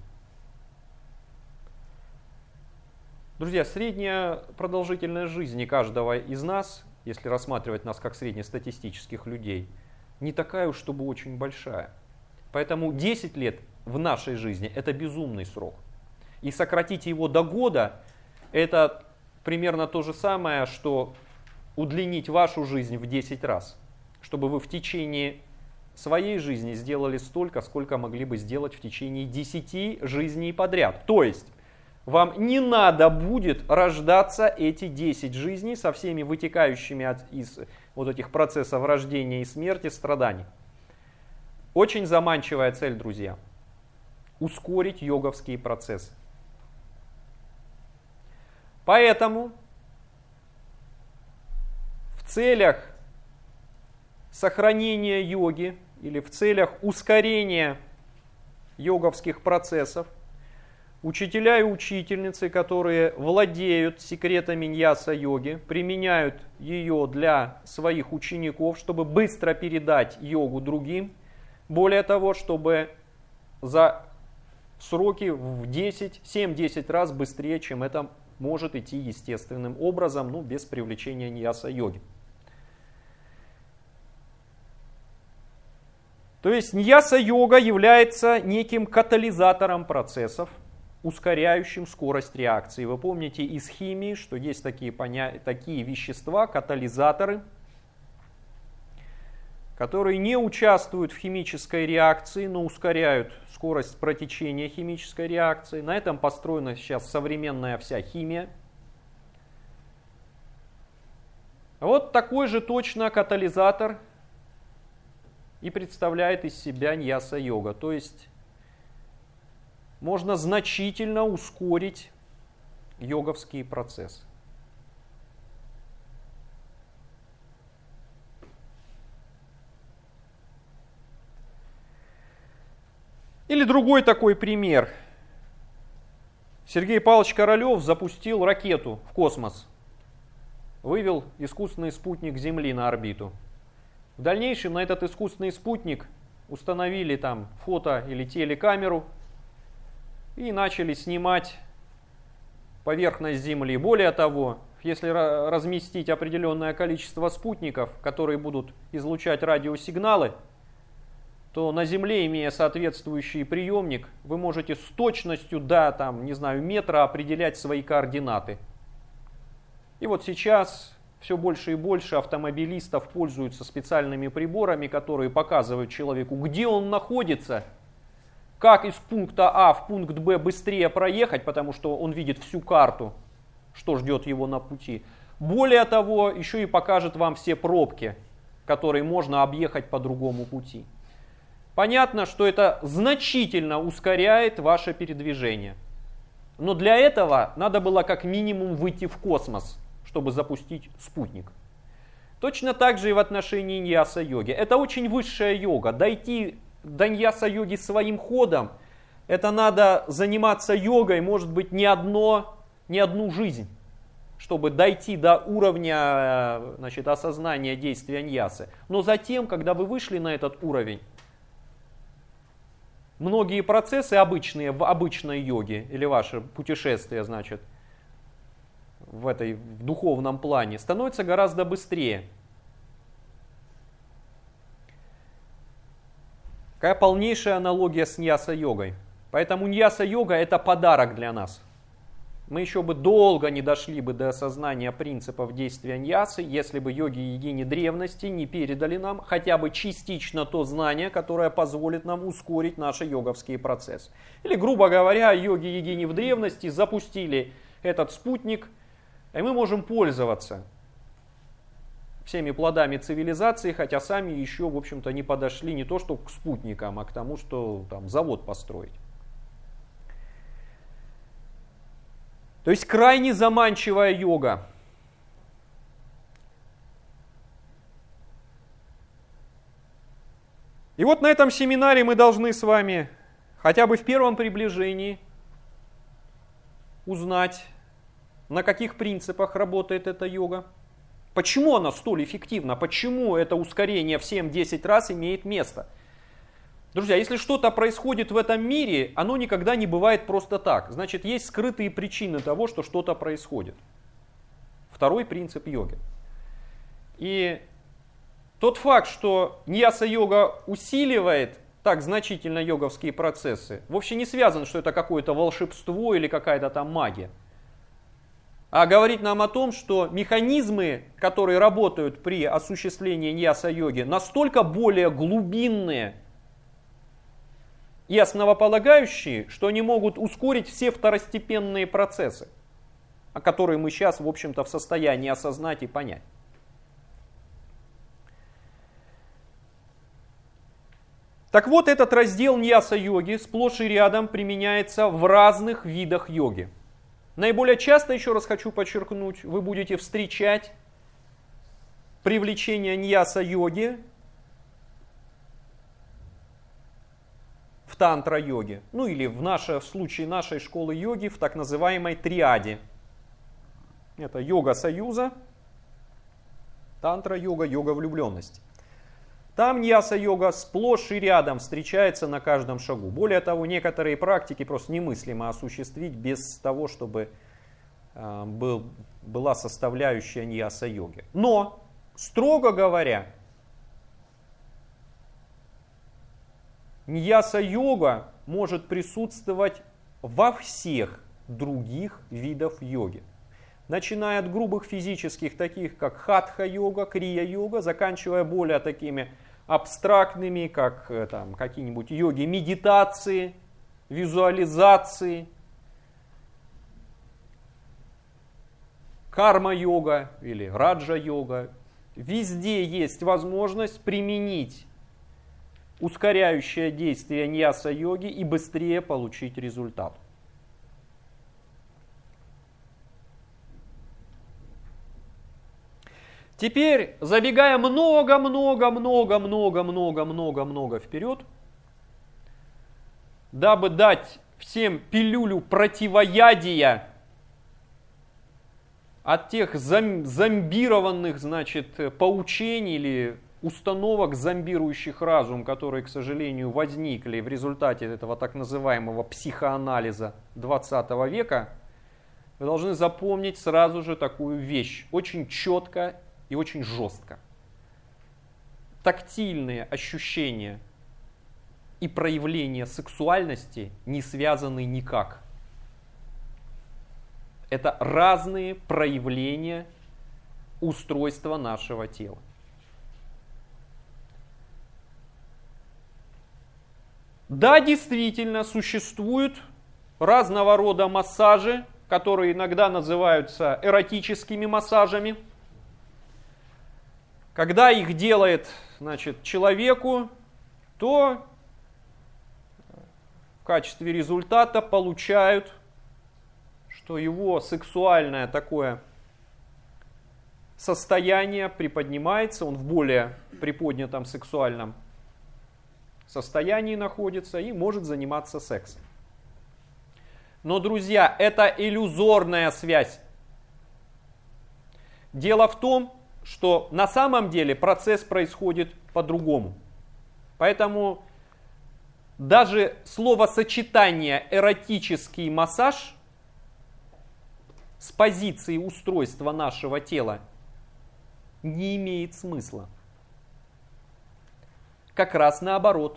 Друзья, средняя продолжительность жизни каждого из нас, если рассматривать нас как среднестатистических людей, не такая уж, чтобы очень большая. Поэтому десять лет в нашей жизни – это безумный срок. И сократить его до года – это примерно то же самое, что удлинить вашу жизнь в десять раз, чтобы вы в течение своей жизни сделали столько, сколько могли бы сделать в течение десяти жизней подряд. То есть, вам не надо будет рождаться эти десять жизней со всеми вытекающими от, из вот этих процессов рождения и смерти страданий. Очень заманчивая цель, друзья. Ускорить йоговские процессы. Поэтому в целях сохранения йоги или в целях ускорения йоговских процессов учителя и учительницы, которые владеют секретами ньяса-йоги, применяют ее для своих учеников, чтобы быстро передать йогу другим. Более того, чтобы за сроки в десять, семь-десять раз быстрее, чем это может идти естественным образом, ну, без привлечения ньяса-йоги. То есть ньяса-йога является неким катализатором процессов, ускоряющим скорость реакции. Вы помните из химии, что есть такие, поня... такие вещества, катализаторы, которые не участвуют в химической реакции, но ускоряют скорость протечения химической реакции. На этом построена сейчас современная вся химия. Вот такой же точно катализатор и представляет из себя ньяса-йога. То есть можно значительно ускорить йоговские процессы. Или другой такой пример. Сергей Павлович Королев запустил ракету в космос. Вывел искусственный спутник Земли на орбиту. В дальнейшем на этот искусственный спутник установили там фото- или телекамеру и начали снимать поверхность Земли. Более того, если разместить определенное количество спутников, которые будут излучать радиосигналы, то на Земле, имея соответствующий приемник, вы можете с точностью до, там, не знаю, метра определять свои координаты. И вот сейчас все больше и больше автомобилистов пользуются специальными приборами, которые показывают человеку, где он находится, как из пункта А в пункт Б быстрее проехать, потому что он видит всю карту, что ждет его на пути. Более того, еще и покажет вам все пробки, которые можно объехать по другому пути. Понятно, что это значительно ускоряет ваше передвижение. Но для этого надо было как минимум выйти в космос, чтобы запустить спутник. Точно так же и в отношении ньяса-йоги. Это очень высшая йога. Дойти до ньяса-йоги своим ходом, это надо заниматься йогой, может быть, не, одно, не одну жизнь, чтобы дойти до уровня, значит, осознания действия ньясы. Но затем, когда вы вышли на этот уровень, многие процессы обычные в обычной йоге, или ваше путешествие, значит, в этой в духовном плане, становятся гораздо быстрее. Какая полнейшая аналогия с ньяса-йогой. Поэтому ньяса-йога – это подарок для нас. Мы еще бы долго не дошли бы до осознания принципов действия ньясы, если бы йоги-йогини древности не передали нам хотя бы частично то знание, которое позволит нам ускорить наши йоговские процессы. Или, грубо говоря, йоги-йогини в древности запустили этот спутник, и мы можем пользоваться всеми плодами цивилизации, хотя сами еще, в общем-то, не подошли не то что к спутникам, а к тому, что там завод построить. То есть крайне заманчивая йога. И вот на этом семинаре мы должны с вами хотя бы в первом приближении узнать, на каких принципах работает эта йога, почему она столь эффективна, почему это ускорение в семь-десять раз имеет место. Друзья, если что-то происходит в этом мире, оно никогда не бывает просто так. Значит, есть скрытые причины того, что что-то происходит. Второй принцип йоги. И тот факт, что ньяса-йога усиливает так значительно йоговские процессы, вовсе не связан, что это какое-то волшебство или какая-то там магия. А говорит нам о том, что механизмы, которые работают при осуществлении ньяса-йоги, настолько более глубинные и основополагающие, что они могут ускорить все второстепенные процессы, о которых мы сейчас, в общем-то, в состоянии осознать и понять. Так вот, этот раздел ньяса-йоги сплошь и рядом применяется в разных видах йоги. Наиболее часто, еще раз хочу подчеркнуть, вы будете встречать привлечение ньяса-йоги в тантра-йоге. Ну или в, наше, в случае нашей школы йоги в так называемой триаде. Это йога союза, тантра-йога, йога влюбленности. Там ньяса-йога сплошь и рядом встречается на каждом шагу. Более того, некоторые практики просто немыслимо осуществить без того, чтобы э, был, была составляющая ньяса-йоги. Но, строго говоря, ньяса-йога может присутствовать во всех других видах йоги. Начиная от грубых физических, таких как хатха-йога, крия-йога, заканчивая более такими абстрактными, как там, какие-нибудь йоги медитации, визуализации, карма-йога или раджа-йога. Везде есть возможность применить ускоряющее действие ньяса-йоги и быстрее получить результат. Теперь, забегая много-много-много-много-много-много-много вперед, дабы дать всем пилюлю противоядия от тех зом- зомбированных, значит, поучений или установок, зомбирующих разум, которые, к сожалению, возникли в результате этого так называемого психоанализа двадцатого века, вы должны запомнить сразу же такую вещь, очень четко и очень жестко. Тактильные ощущения и проявления сексуальности не связаны никак. Это разные проявления устройства нашего тела. Да, действительно, существуют разного рода массажи, которые иногда называются эротическими массажами. Когда их делает, значит, человеку, то в качестве результата получают, что его сексуальное такое состояние приподнимается, он в более приподнятом сексуальном состоянии находится и может заниматься сексом. Но, друзья, это иллюзорная связь. Дело в том, что на самом деле процесс происходит по-другому. Поэтому даже словосочетание эротический массаж с позиции устройства нашего тела не имеет смысла. Как раз наоборот.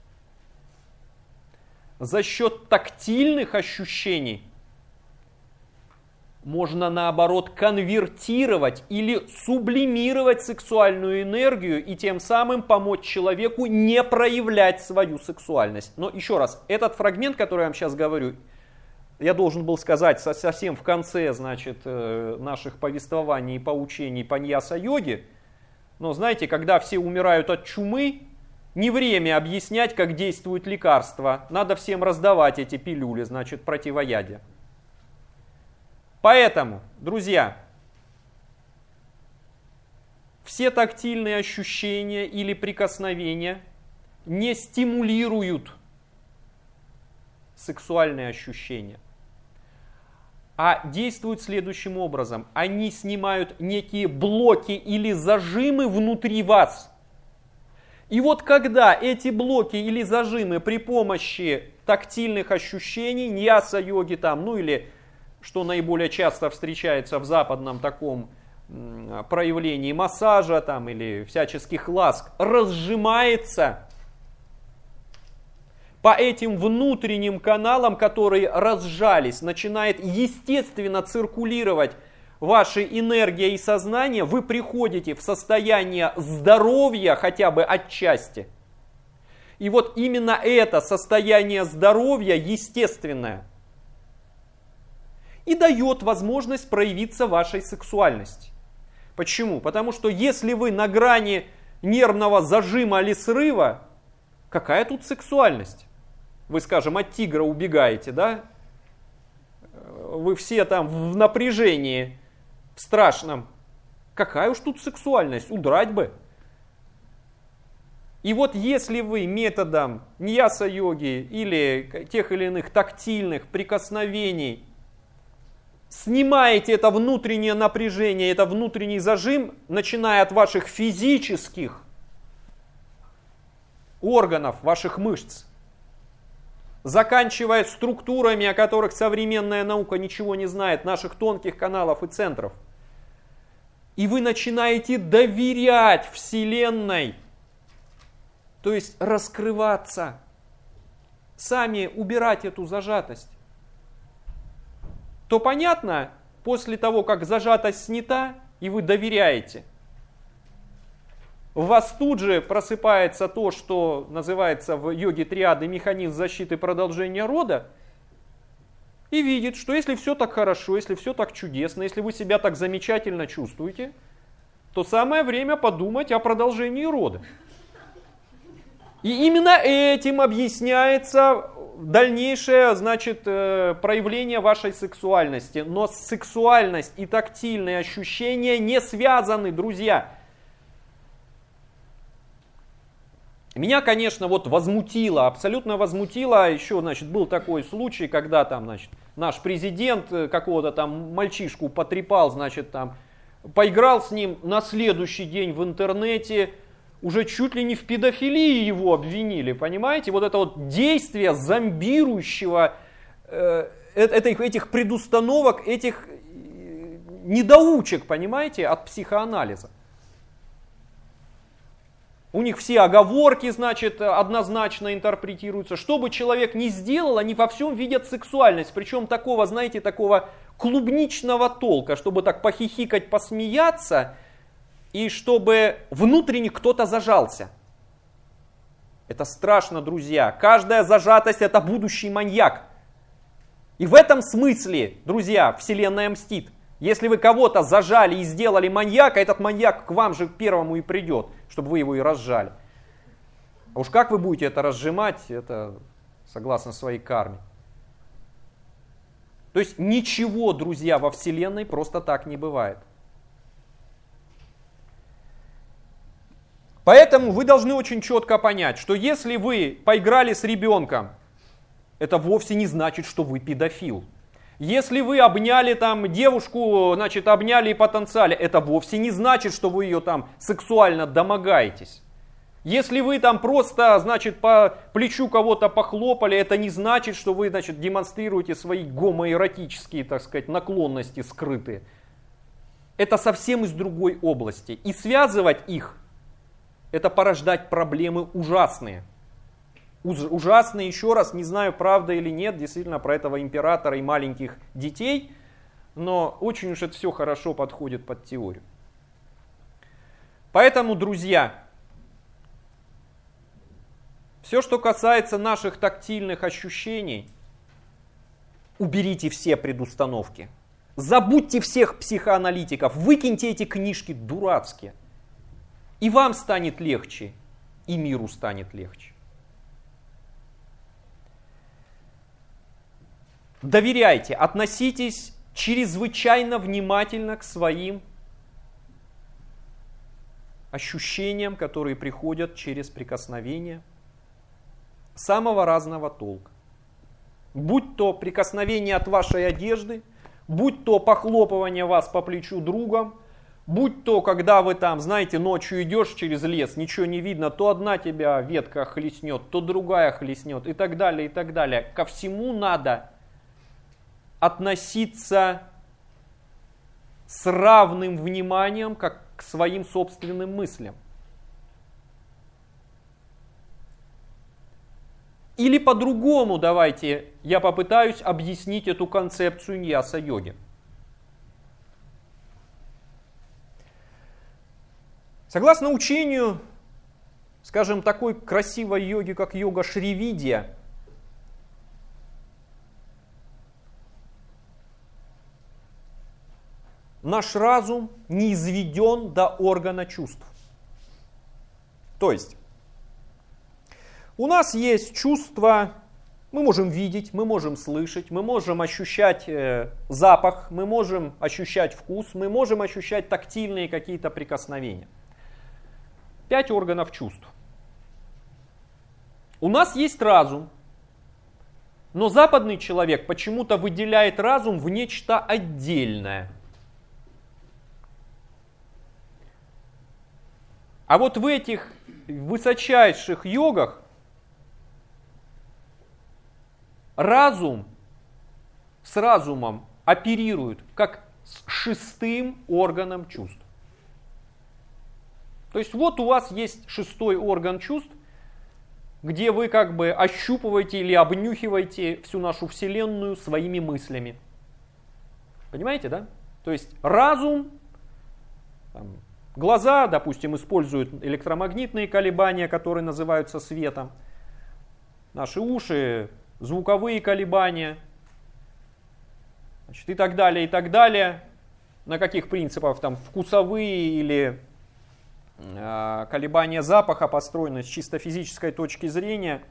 За счет тактильных ощущений можно, наоборот, конвертировать или сублимировать сексуальную энергию и тем самым помочь человеку не проявлять свою сексуальность. Но еще раз, этот фрагмент, который я вам сейчас говорю, я должен был сказать совсем в конце, значит, наших повествований и поучений по ньяса-йоге, Но знаете, когда все умирают от чумы, не время объяснять, как действуют лекарства. Надо всем раздавать эти пилюли, значит, противоядие. Поэтому, друзья, все тактильные ощущения или прикосновения не стимулируют сексуальные ощущения, а действуют следующим образом. Они снимают некие блоки или зажимы внутри вас. И вот когда эти блоки или зажимы при помощи тактильных ощущений, ньяса-йоги там, ну или, что наиболее часто встречается в западном таком м, проявлении массажа там, или всяческих ласк, разжимается, по этим внутренним каналам, которые разжались, начинает естественно циркулировать ваша энергия и сознание, вы приходите в состояние здоровья хотя бы отчасти. И вот именно это состояние здоровья естественное и дает возможность проявиться вашей сексуальности. Почему? Потому что если вы на грани нервного зажима или срыва, какая тут сексуальность? Вы, скажем, от тигра убегаете, да? Вы все там в напряжении, в страшном. Какая уж тут сексуальность? Удрать бы. И вот если вы методом ньяса-йоги или тех или иных тактильных прикосновений снимаете это внутреннее напряжение, это внутренний зажим, начиная от ваших физических органов, ваших мышц, заканчивая структурами, о которых современная наука ничего не знает, наших тонких каналов и центров. И вы начинаете доверять Вселенной, то есть раскрываться, сами убирать эту зажатость. То понятно, после того, как зажатость снята, и вы доверяете, в вас тут же просыпается то, что называется в йоге триады механизм защиты продолжения рода, и видит, что если все так хорошо, если все так чудесно, если вы себя так замечательно чувствуете, то самое время подумать о продолжении рода. И именно этим объясняется дальнейшее, значит, проявление вашей сексуальности. Но сексуальность и тактильные ощущения не связаны, друзья. Меня, конечно, вот возмутило, абсолютно возмутило, еще, значит, был такой случай, когда там, значит, наш президент какого-то там мальчишку потрепал, значит, там, поиграл с ним, на следующий день в интернете уже чуть ли не в педофилии его обвинили, понимаете? Вот это вот действие зомбирующего, э, этих, этих предустановок, этих недоучек, понимаете, от психоанализа. У них все оговорки, значит, однозначно интерпретируются. Что бы человек ни сделал, они во всем видят сексуальность. Причем такого, знаете, такого клубничного толка, чтобы так похихикать, посмеяться, и чтобы внутренне кто-то зажался. Это страшно, друзья. Каждая зажатость — это будущий маньяк. И в этом смысле, друзья, Вселенная мстит. Если вы кого-то зажали и сделали маньяка, этот маньяк к вам же первому и придет, чтобы вы его и разжали. А уж как вы будете это разжимать, это согласно своей карме. То есть ничего, друзья, во Вселенной просто так не бывает. Поэтому вы должны очень четко понять, что если вы поиграли с ребенком, это вовсе не значит, что вы педофил. Если вы обняли там девушку, значит, обняли и потанцали, это вовсе не значит, что вы ее там сексуально домогаетесь. Если вы там просто, значит, по плечу кого-то похлопали, это не значит, что вы, значит, демонстрируете свои гомоэротические, так сказать, наклонности скрытые. Это совсем из другой области. И связывать их, это порождать проблемы ужасные. Ужасные, еще раз, не знаю, правда или нет, действительно, про этого императора и маленьких детей, но очень уж это все хорошо подходит под теорию. Поэтому, друзья, все, что касается наших тактильных ощущений, уберите все предустановки. Забудьте всех психоаналитиков, выкиньте эти книжки дурацкие. И вам станет легче, и миру станет легче. Доверяйте, относитесь чрезвычайно внимательно к своим ощущениям, которые приходят через прикосновение самого разного толка. Будь то прикосновение от вашей одежды, будь то похлопывание вас по плечу другом, будь то, когда вы там, знаете, ночью идешь через лес, ничего не видно, то одна тебя ветка хлестнет, то другая хлестнет и так далее, и так далее. Ко всему надо относиться с равным вниманием, как к своим собственным мыслям. Или по-другому давайте я попытаюсь объяснить эту концепцию ньяса-йоги. Согласно учению, скажем, такой красивой йоги, как йога Шривидья, наш разум не изведен до органа чувств. То есть, у нас есть чувства, мы можем видеть, мы можем слышать, мы можем ощущать э, запах, мы можем ощущать вкус, мы можем ощущать тактильные какие-то прикосновения. Пять органов чувств. У нас есть разум, но западный человек почему-то выделяет разум в нечто отдельное. А вот в этих высочайших йогах разум с разумом оперируют как с шестым органом чувств. То есть вот у вас есть шестой орган чувств, где вы как бы ощупываете или обнюхиваете всю нашу Вселенную своими мыслями. Понимаете, да? То есть разум, там, глаза, допустим, используют электромагнитные колебания, которые называются светом. Наши уши — звуковые колебания. Значит, и так далее, и так далее. На каких принципах? Там вкусовые или э, колебания запаха построены с чисто физической точки зрения.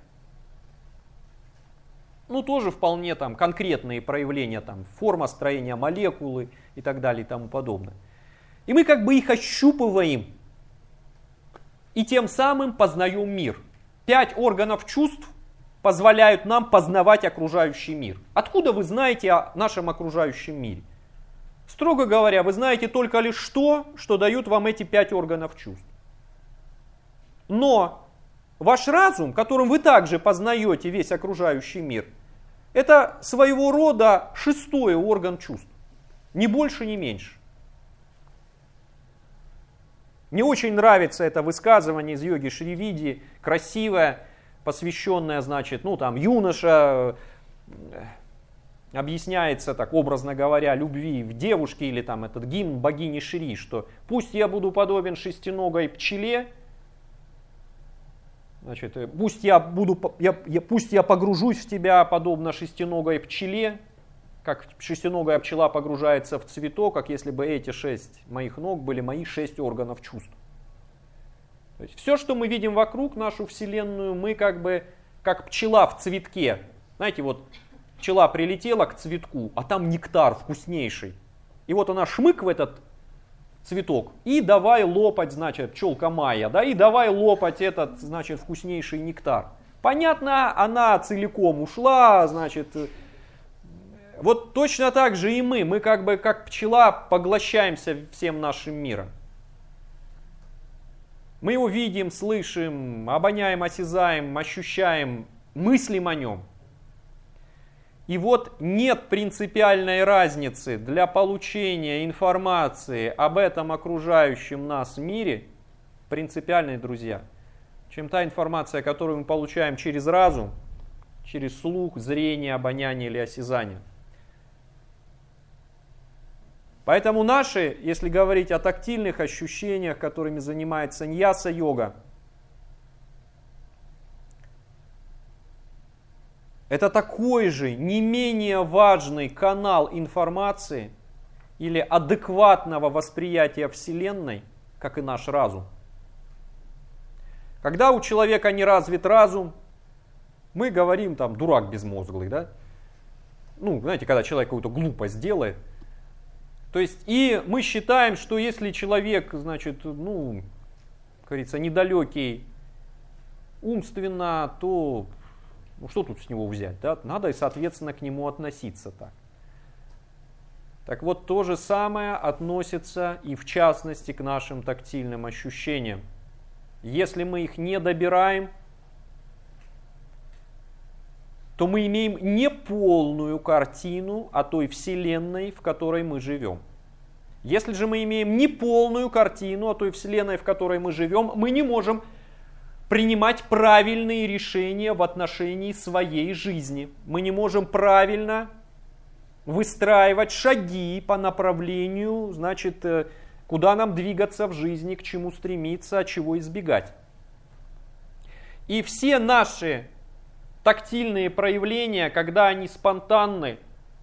Ну, тоже вполне там конкретные проявления, там, форма строения молекулы и так далее и тому подобное. И мы как бы их ощупываем и тем самым познаем мир. Пять органов чувств позволяют нам познавать окружающий мир. Откуда вы знаете о нашем окружающем мире? Строго говоря, вы знаете только лишь то, что дают вам эти пять органов чувств. Но ваш разум, которым вы также познаете весь окружающий мир, это своего рода шестой орган чувств. Ни больше, ни меньше. Мне очень нравится это высказывание из йоги Шривидьи, красивое, посвященное, значит, ну там юноша объясняется, так образно говоря, любви в девушке, или там этот гимн богини Шри, что пусть я буду подобен шестиногой пчеле, значит, пусть я буду, я, я, пусть я погружусь в тебя подобно шестиногой пчеле, как шестиногая пчела погружается в цветок, как если бы эти шесть моих ног были мои шесть органов чувств. То есть все, что мы видим вокруг, нашу Вселенную, мы как бы, как пчела в цветке. Знаете, вот пчела прилетела к цветку, а там нектар вкуснейший. И вот она шмык в этот цветок и давай лопать, значит, пчелка Майя, да, и давай лопать этот, значит, вкуснейший нектар. Понятно, она целиком ушла, значит. Вот точно так же и мы, мы как бы как пчела поглощаемся всем нашим миром. Мы его видим, слышим, обоняем, осязаем, ощущаем, мыслим о нем. И вот нет принципиальной разницы для получения информации об этом окружающем нас мире, принципиальной, друзья, чем та информация, которую мы получаем через разум, через слух, зрение, обоняние или осязание. Поэтому наши, если говорить о тактильных ощущениях, которыми занимается ньяса-йога, это такой же, не менее важный канал информации или адекватного восприятия Вселенной, как и наш разум. Когда у человека не развит разум, мы говорим там дурак безмозглый, да? Ну, знаете, когда человек какую-то глупость делает. То есть, и мы считаем, что если человек, значит, ну, как говорится, недалекий умственно, то ну, что тут с него взять, да? Надо и, соответственно, к нему относиться так. Так вот, то же самое относится и в частности к нашим тактильным ощущениям. Если мы их не добираем, то мы имеем неполную картину о той вселенной, в которой мы живем. Если же мы имеем неполную картину о той вселенной, в которой мы живем, мы не можем принимать правильные решения в отношении своей жизни. Мы не можем правильно выстраивать шаги по направлению, значит, куда нам двигаться в жизни, к чему стремиться, а чего избегать. И все наши тактильные проявления, когда они спонтанны,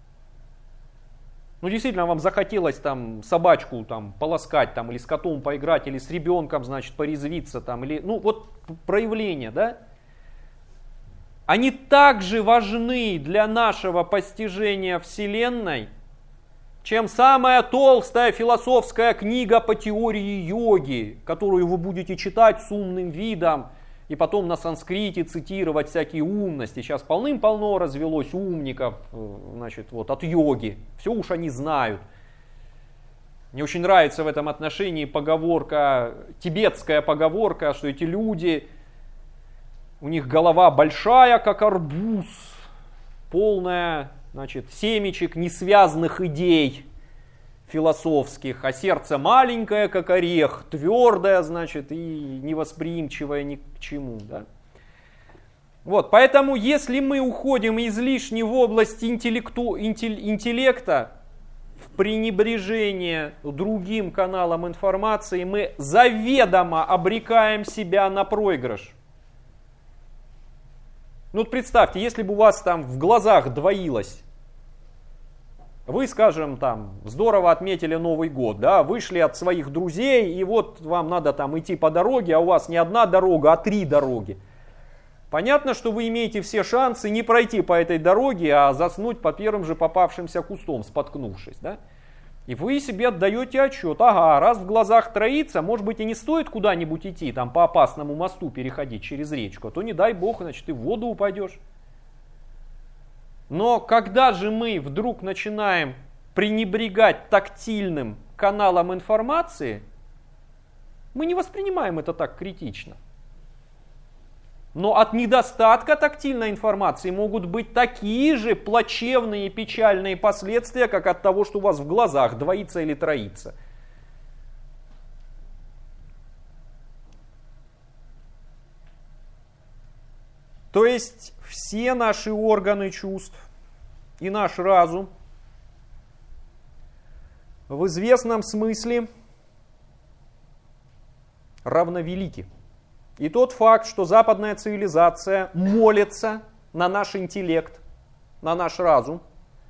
ну действительно вам захотелось там собачку там поласкать там, или с котом поиграть, или с ребенком, значит, порезвиться там, или, ну вот проявления, да, они также важны для нашего постижения Вселенной, чем самая толстая философская книга по теории йоги, которую вы будете читать с умным видом, и потом на санскрите цитировать всякие умности. Сейчас полным-полно развелось умников, значит, вот, от йоги. Все уж они знают. Мне очень нравится в этом отношении поговорка, тибетская поговорка, что эти люди, у них голова большая, как арбуз, полная, значит, семечек несвязанных идей философских, а сердце маленькое, как орех, твердое, значит, и невосприимчивое ни к чему. Да? Вот, поэтому, если мы уходим излишне в область интеллекту, интеллекта, в пренебрежение другим каналам информации, мы заведомо обрекаем себя на проигрыш. Ну вот представьте, если бы у вас там в глазах двоилось, вы, скажем, там, здорово отметили Новый год, да, вышли от своих друзей, и вот вам надо там идти по дороге, а у вас не одна дорога, а три дороги. Понятно, что вы имеете все шансы не пройти по этой дороге, а заснуть по первым же попавшимся кустом, споткнувшись, да. И вы себе отдаете отчет, ага, раз в глазах троится, может быть и не стоит куда-нибудь идти, там по опасному мосту переходить через речку, а то не дай бог, значит, ты в воду упадешь. Но когда же мы вдруг начинаем пренебрегать тактильным каналом информации, мы не воспринимаем это так критично. Но от недостатка тактильной информации могут быть такие же плачевные и печальные последствия, как от того, что у вас в глазах двоится или троится. То есть все наши органы чувств и наш разум в известном смысле равновелики. И тот факт, что западная цивилизация молится на наш интеллект, на наш разум,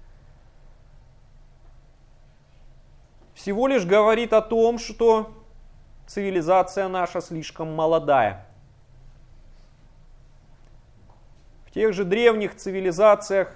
всего лишь говорит о том, что цивилизация наша слишком молодая. В тех же древних цивилизациях,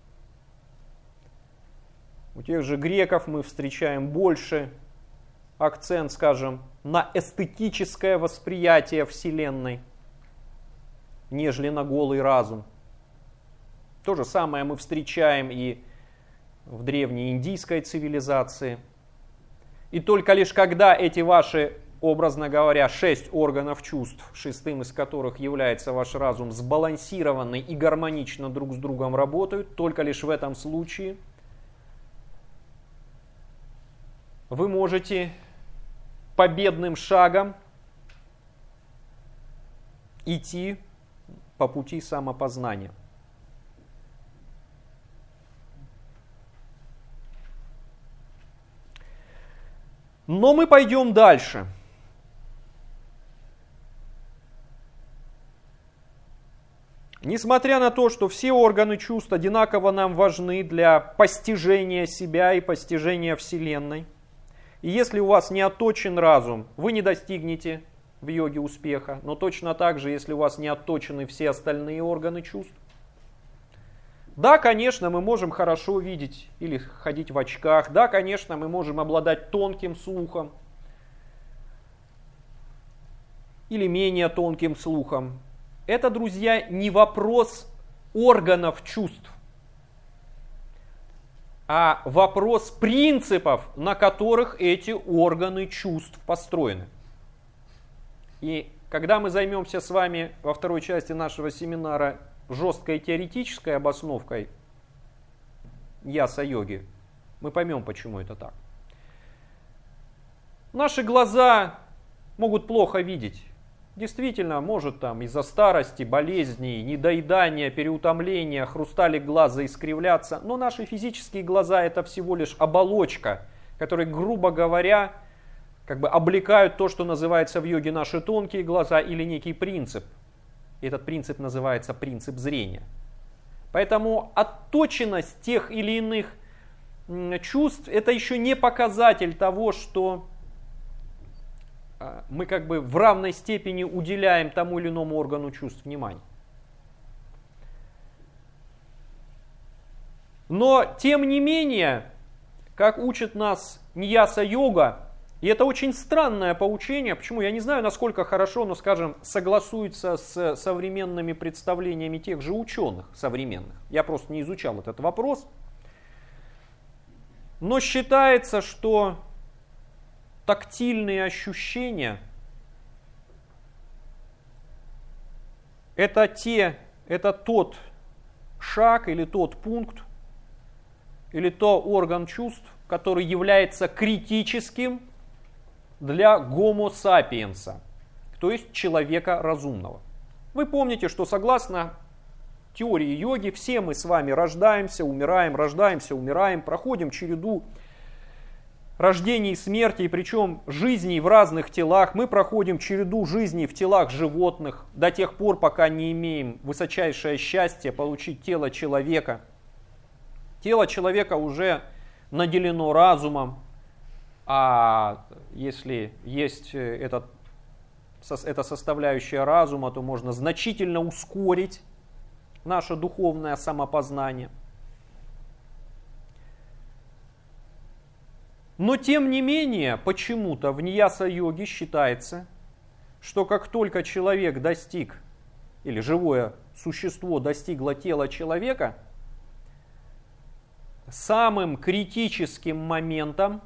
у тех же греков мы встречаем больше акцент, скажем, на эстетическое восприятие Вселенной, нежели на голый разум. То же самое мы встречаем и в древней индийской цивилизации. И только лишь когда эти ваши, образно говоря, шесть органов чувств, шестым из которых является ваш разум, сбалансированный и гармонично друг с другом работают, только лишь в этом случае вы можете победным шагом идти по пути самопознания. Но мы пойдем дальше. Несмотря на то, что все органы чувств одинаково нам важны для постижения себя и постижения Вселенной, и если у вас не отточен разум, вы не достигнете в йоге успеха, но точно так же, если у вас не отточены все остальные органы чувств. Да, конечно, мы можем хорошо видеть или ходить в очках. Да, конечно, мы можем обладать тонким слухом или менее тонким слухом. Это, друзья, не вопрос органов чувств, а вопрос принципов, на которых эти органы чувств построены. И когда мы займемся с вами во второй части нашего семинара жесткой теоретической обосновкой яса-йоги, мы поймем, почему это так. Наши глаза могут плохо видеть. Действительно, может там из-за старости, болезней, недоедания, переутомления, хрусталик глаза искривляться, но наши физические глаза это всего лишь оболочка, которая, грубо говоря, как бы облекают то, что называется в йоге наши тонкие глаза или некий принцип. Этот принцип называется принцип зрения. Поэтому отточенность тех или иных чувств это еще не показатель того, что мы как бы в равной степени уделяем тому или иному органу чувств внимание. Но тем не менее, как учит нас ньяса-йога, и это очень странное поучение, почему, я не знаю, насколько хорошо, но, скажем, согласуется с современными представлениями тех же ученых современных. Я просто не изучал этот вопрос. Но считается, что тактильные ощущения это, те, это тот шаг или тот пункт, или то орган чувств, который является критическим для гомо сапиенса, то есть человека разумного. Вы помните, что согласно теории йоги, все мы с вами рождаемся, умираем, рождаемся, умираем, проходим череду рождений и смерти, и причем жизней в разных телах. Мы проходим череду жизней в телах животных до тех пор, пока не имеем высочайшее счастье получить тело человека. Тело человека уже наделено разумом, а если есть этот, эта составляющая разума, то можно значительно ускорить наше духовное самопознание. Но тем не менее, почему-то в ньяса-йоге считается, что как только человек достиг, или живое существо достигло тела человека, самым критическим моментом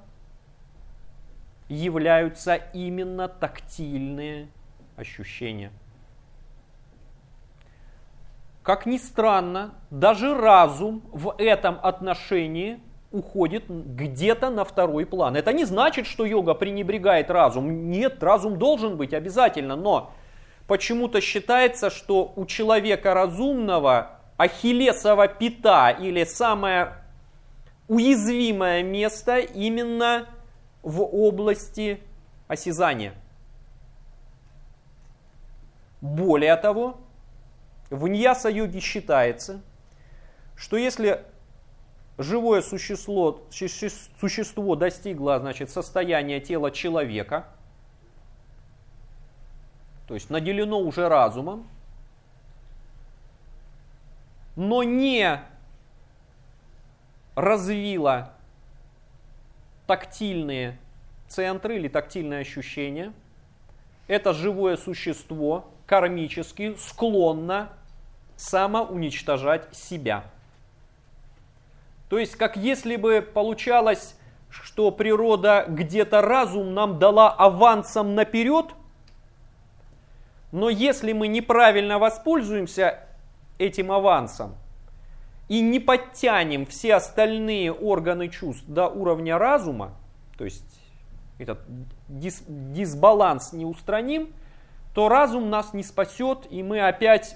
являются именно тактильные ощущения. Как ни странно, даже разум в этом отношении уходит где-то на второй план. Это не значит, что йога пренебрегает разум. Нет, разум должен быть обязательно, но почему-то считается, что у человека разумного ахиллесова пята или самое уязвимое место именно в области осязания. Более того, в ньяса-йоге считается, что если живое существо, существо достигло, значит, состояния тела человека, то есть наделено уже разумом, но не развило тактильные центры или тактильные ощущения, это живое существо кармически склонно самоуничтожать себя. То есть, как если бы получалось, что природа где-то разум нам дала авансом наперед, но если мы неправильно воспользуемся этим авансом и не подтянем все остальные органы чувств до уровня разума, то есть этот дис- дисбаланс не устраним, то разум нас не спасет, и мы опять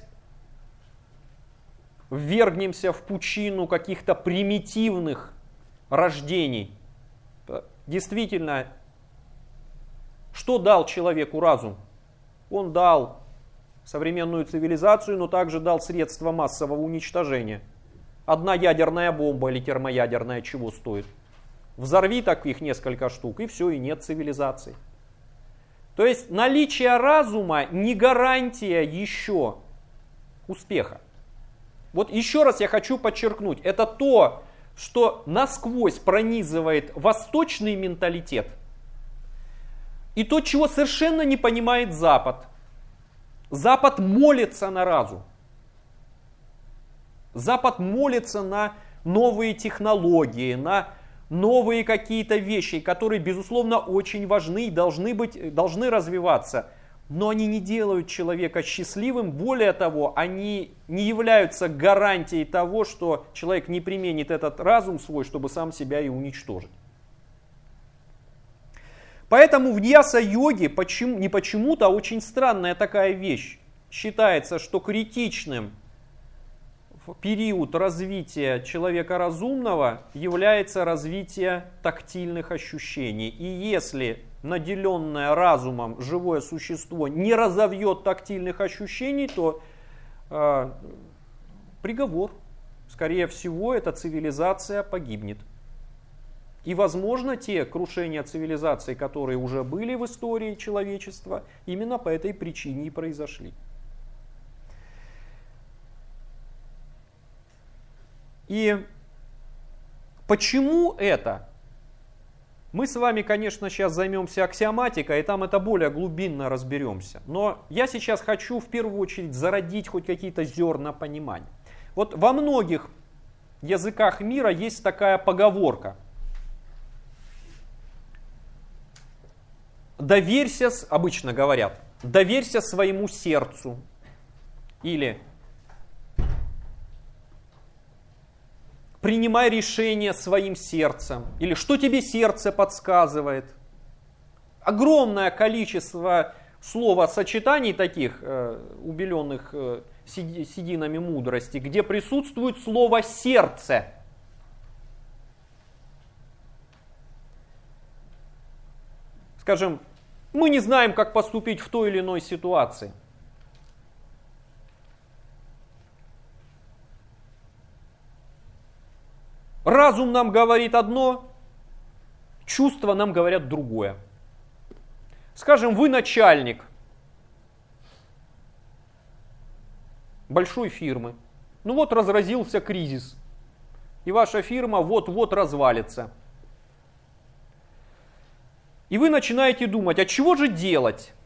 ввергнемся в пучину каких-то примитивных рождений. Действительно, что дал человеку разум? Он дал современную цивилизацию, но также дал средства массового уничтожения. Одна ядерная бомба или термоядерная чего стоит? Взорви таких несколько штук, и все, и нет цивилизации. То есть наличие разума не гарантия еще успеха. Вот еще раз я хочу подчеркнуть, это то, что насквозь пронизывает восточный менталитет, и то, чего совершенно не понимает Запад. Запад молится на разум. Запад молится на новые технологии, на новые какие-то вещи, которые, безусловно, очень важны и должны быть, должны развиваться. Но они не делают человека счастливым. Более того, они не являются гарантией того, что человек не применит этот разум свой, чтобы сам себя и уничтожить. Поэтому в ньяса-йоге почему, не почему-то, а очень странная такая вещь. Считается, что критичным в период развития человека разумного является развитие тактильных ощущений. И если наделенное разумом живое существо не разовьет тактильных ощущений, то э, приговор. Скорее всего, эта цивилизация погибнет. И, возможно, те крушения цивилизаций, которые уже были в истории человечества, именно по этой причине и произошли. И почему это? Мы с вами, конечно, сейчас займемся аксиоматикой, и там это более глубинно разберемся. Но я сейчас хочу в первую очередь зародить хоть какие-то зерна понимания. Вот во многих языках мира есть такая поговорка. Доверься, обычно говорят, доверься своему сердцу. Или принимай решение своим сердцем. Или что тебе сердце подсказывает. Огромное количество словосочетаний таких, э, убеленных э, сединами мудрости, где присутствует слово «сердце». Скажем, мы не знаем, как поступить в той или иной ситуации. Разум нам говорит одно, чувства нам говорят другое. Скажем, вы начальник большой фирмы. Ну вот разразился кризис, и ваша фирма вот-вот развалится. И вы начинаете думать, а чего же делать?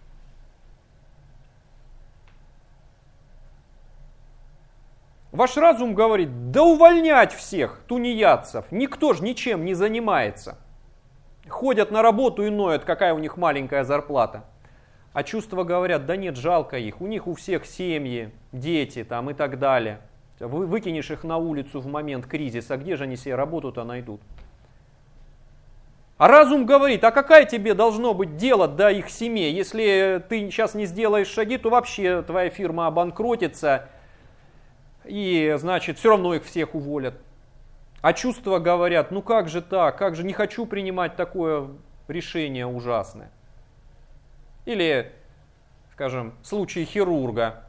Ваш разум говорит, да увольнять всех тунеядцев, никто же ничем не занимается. Ходят на работу и ноют, какая у них маленькая зарплата. А чувства говорят, да нет, жалко их, у них у всех семьи, дети там и так далее. Вы выкинешь их на улицу в момент кризиса, где же они себе работу-то найдут? А разум говорит, а какая тебе должно быть дело до их семьи? Если ты сейчас не сделаешь шаги, то вообще твоя фирма обанкротится, и, значит, все равно их всех уволят. А чувства говорят, ну как же так, как же, не хочу принимать такое решение ужасное. Или, скажем, в случае хирурга.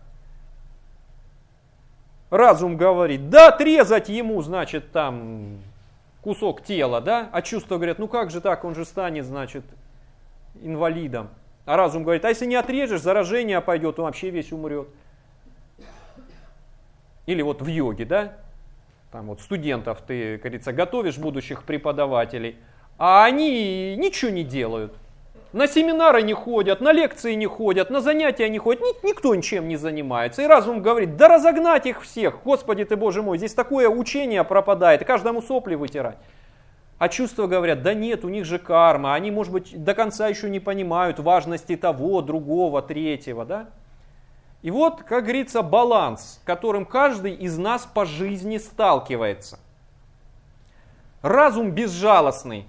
Разум говорит, да отрезать ему, значит, там кусок тела, да? А чувства говорят, ну как же так, он же станет, значит, инвалидом. А разум говорит, а если не отрежешь, заражение пойдет, он вообще весь умрет. Или вот в йоге, да? Там вот студентов ты, как говорится, готовишь будущих преподавателей, а они ничего не делают. На семинары не ходят, на лекции не ходят, на занятия не ходят, никто ничем не занимается. И разум говорит, да разогнать их всех, Господи ты, Боже мой, здесь такое учение пропадает, каждому сопли вытирать. А чувства говорят, да нет, у них же карма, они, может быть, до конца еще не понимают важности того, другого, третьего, да? И вот, как говорится, баланс, с которым каждый из нас по жизни сталкивается. Разум безжалостный.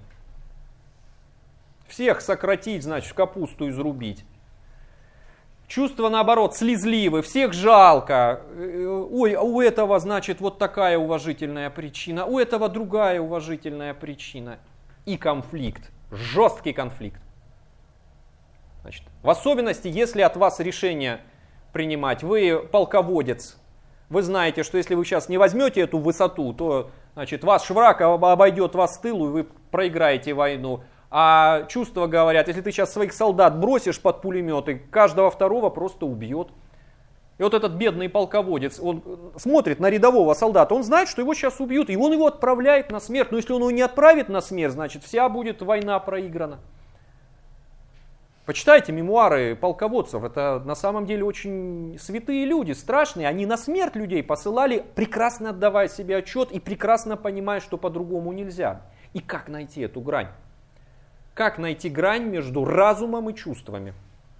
Всех сократить, значит, в капусту изрубить. Чувства, наоборот, слезливы, всех жалко. Ой, у этого, значит, вот такая уважительная причина, у этого другая уважительная причина. И конфликт, жесткий конфликт. Значит, в особенности, если от вас решение принимать, вы полководец, вы знаете, что если вы сейчас не возьмете эту высоту, то, значит, ваш враг обойдет вас с тылу, и вы проиграете войну. А чувства говорят, если ты сейчас своих солдат бросишь под пулеметы, каждого второго просто убьет. И вот этот бедный полководец, он смотрит на рядового солдата, он знает, что его сейчас убьют, и он его отправляет на смерть. Но если он его не отправит на смерть, значит вся будет война проиграна. Почитайте мемуары полководцев, это на самом деле очень святые люди, страшные. Они на смерть людей посылали, прекрасно отдавая себе отчет и прекрасно понимая, что по-другому нельзя. И как найти эту грань? Как найти грань между разумом и чувствами?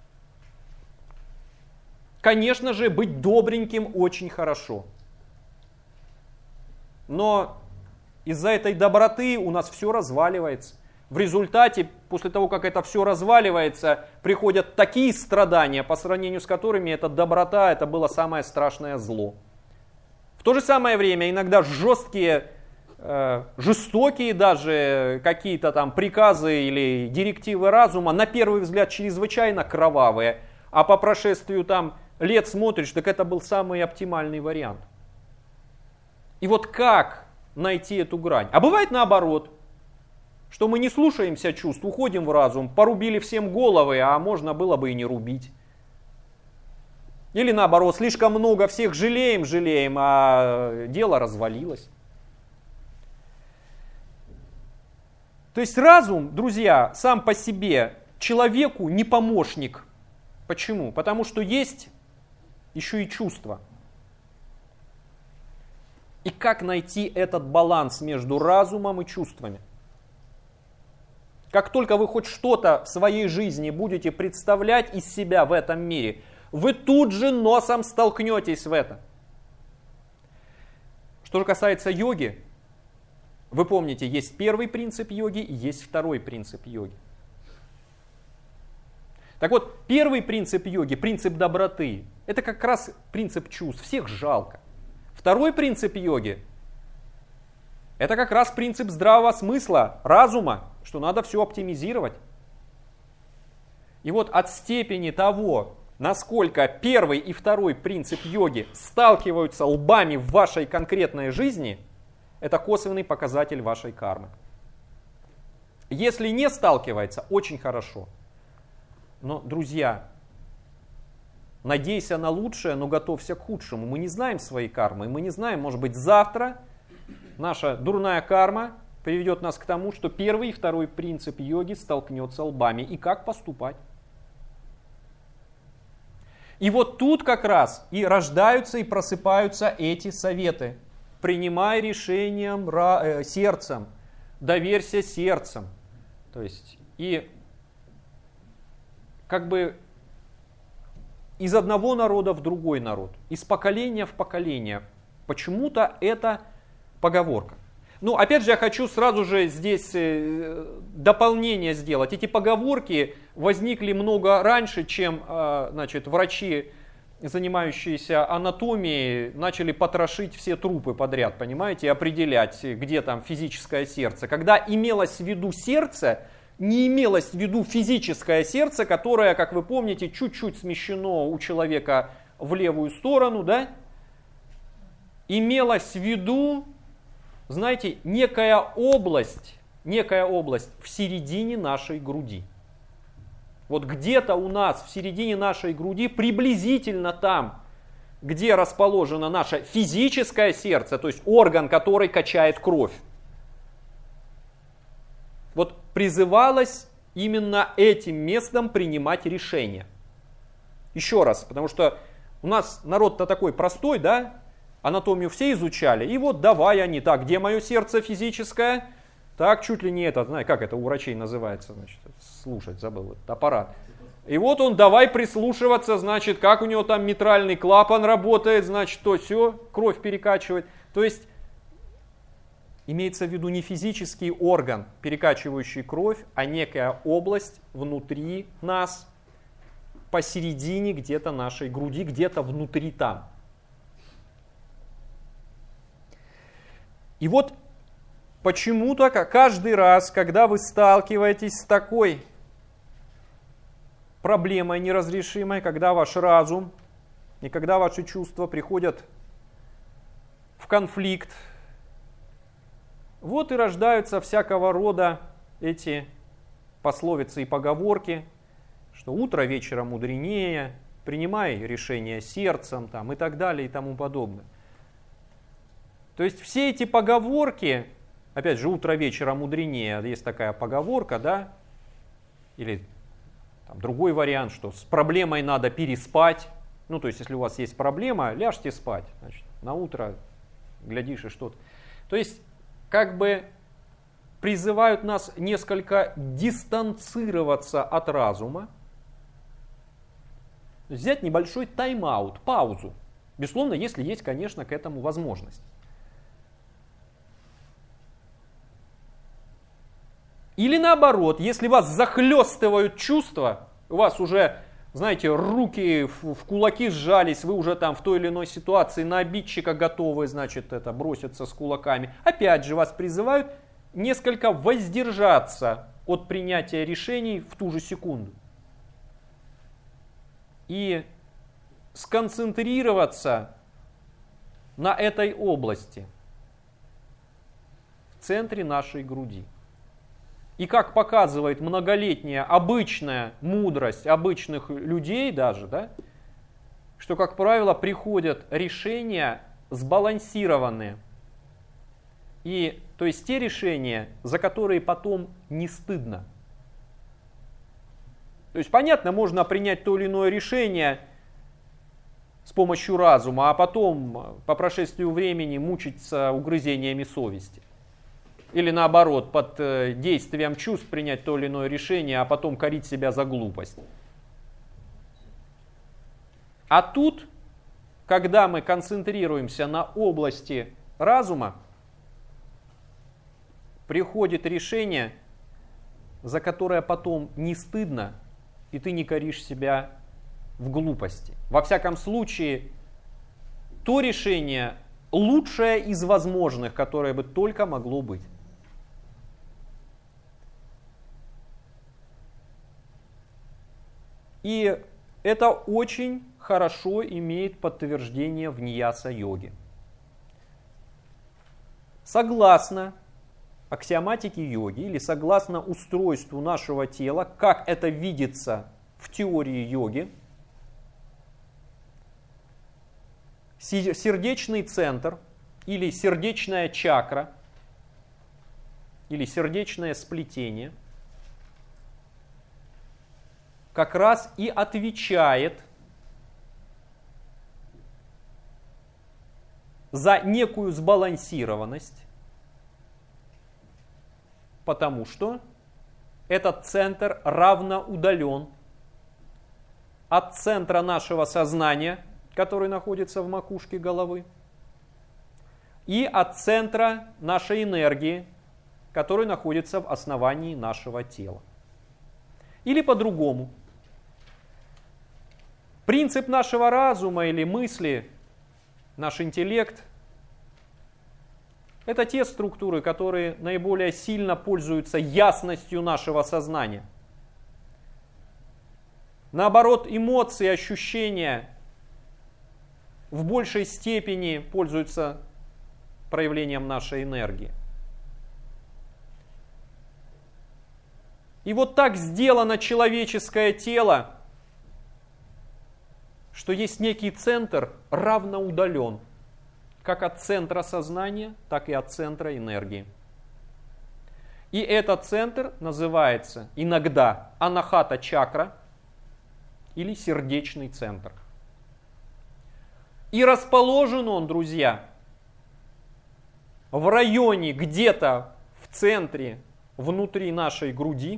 Конечно же, быть добреньким очень хорошо. Но из-за этой доброты у нас все разваливается. В результате, после того, как это все разваливается, приходят такие страдания, по сравнению с которыми эта доброта, это было самое страшное зло. В то же самое время иногда жесткие, э, жестокие даже какие-то там приказы или директивы разума, на первый взгляд чрезвычайно кровавые, а по прошествию там лет смотришь, так это был самый оптимальный вариант. И вот как найти эту грань? А бывает наоборот, что мы не слушаемся чувств, уходим в разум, порубили всем головы, а можно было бы и не рубить. Или наоборот, слишком много всех жалеем, жалеем, а дело развалилось. То есть разум, друзья, сам по себе человеку не помощник. Почему? Потому что есть еще и чувства. И как найти этот баланс между разумом и чувствами? Как только вы хоть что-то в своей жизни будете представлять из себя в этом мире, вы тут же носом столкнетесь в это. Что же касается йоги, вы помните, есть первый принцип йоги и есть второй принцип йоги. Так вот, первый принцип йоги, принцип доброты, это как раз принцип чувств, всех жалко. Второй принцип йоги, это как раз принцип здравого смысла, разума, что надо все оптимизировать. И вот от степени того, насколько первый и второй принцип йоги сталкиваются лбами в вашей конкретной жизни, это косвенный показатель вашей кармы. Если не сталкивается, очень хорошо. Но, друзья, надейся на лучшее, но готовься к худшему. Мы не знаем своей кармы, мы не знаем, может быть, завтра наша дурная карма приведет нас к тому, что первый и второй принцип йоги столкнется лбами. И как поступать? И вот тут как раз и рождаются и просыпаются эти советы. Принимай решением э, сердцем, доверься сердцем. То есть и как бы из одного народа в другой народ, из поколения в поколение. Почему-то это поговорка. Ну, опять же, я хочу сразу же здесь дополнение сделать. Эти поговорки возникли много раньше, чем, значит, врачи, занимающиеся анатомией, начали потрошить все трупы подряд, понимаете, и определять, где там физическое сердце. Когда имелось в виду сердце, не имелось в виду физическое сердце, которое, как вы помните, чуть-чуть смещено у человека в левую сторону, да? Имелось в виду, знаете, некая область, некая область в середине нашей груди. Вот где-то у нас в середине нашей груди, приблизительно там, где расположено наше физическое сердце, то есть орган, который качает кровь. Вот призывалось именно этим местом принимать решения. Еще раз, потому что у нас народ-то такой простой, да? Анатомию все изучали, и вот давай они, так, где мое сердце физическое? Так, чуть ли не это, знаешь, как это у врачей называется, значит, слушать, забыл, этот аппарат. И вот он, давай прислушиваться, значит, как у него там митральный клапан работает, значит, то все, кровь перекачивает. То есть, имеется в виду не физический орган, перекачивающий кровь, а некая область внутри нас, посередине где-то нашей груди, где-то внутри там. И вот почему-то каждый раз, когда вы сталкиваетесь с такой проблемой неразрешимой, когда ваш разум и когда ваши чувства приходят в конфликт, вот и рождаются всякого рода эти пословицы и поговорки, что утро вечера мудренее, принимай решение сердцем там, и так далее и тому подобное. То есть все эти поговорки, опять же, утро вечера мудренее, есть такая поговорка, да, или там, другой вариант, что с проблемой надо переспать. Ну, то есть, если у вас есть проблема, ляжьте спать. Значит, на утро глядишь и что-то. То есть, как бы призывают нас несколько дистанцироваться от разума, взять небольшой тайм-аут, паузу. Безусловно, если есть, конечно, к этому возможность. Или наоборот, если вас захлестывают чувства, у вас уже, знаете, руки в, в кулаки сжались, вы уже там в той или иной ситуации на обидчика готовы, значит, это броситься с кулаками. Опять же, вас призывают несколько воздержаться от принятия решений в ту же секунду. И сконцентрироваться на этой области, в центре нашей груди. И как показывает многолетняя обычная мудрость обычных людей даже, да, что, как правило, приходят решения сбалансированные. И, то есть те решения, за которые потом не стыдно. То есть, понятно, можно принять то или иное решение с помощью разума, а потом, по прошествию времени, мучиться угрызениями совести. Или наоборот, под действием чувств принять то или иное решение, а потом корить себя за глупость. А тут, когда мы концентрируемся на области разума, приходит решение, за которое потом не стыдно, и ты не коришь себя в глупости. Во всяком случае, то решение лучшее из возможных, которое бы только могло быть. И это очень хорошо имеет подтверждение в ньяса-йоге. Согласно аксиоматике йоги или согласно устройству нашего тела, как это видится в теории йоги, сердечный центр или сердечная чакра или сердечное сплетение как раз и отвечает за некую сбалансированность, потому что этот центр равноудален от центра нашего сознания, который находится в макушке головы, и от центра нашей энергии, который находится в основании нашего тела. Или по-другому. Принцип нашего разума или мысли, наш интеллект, это те структуры, которые наиболее сильно пользуются ясностью нашего сознания. Наоборот, эмоции, ощущения в большей степени пользуются проявлением нашей энергии. И вот так сделано человеческое тело, что есть некий центр равноудален, как от центра сознания, так и от центра энергии. И этот центр называется иногда анахата чакра или сердечный центр. И расположен он, друзья, в районе где-то в центре, внутри нашей груди,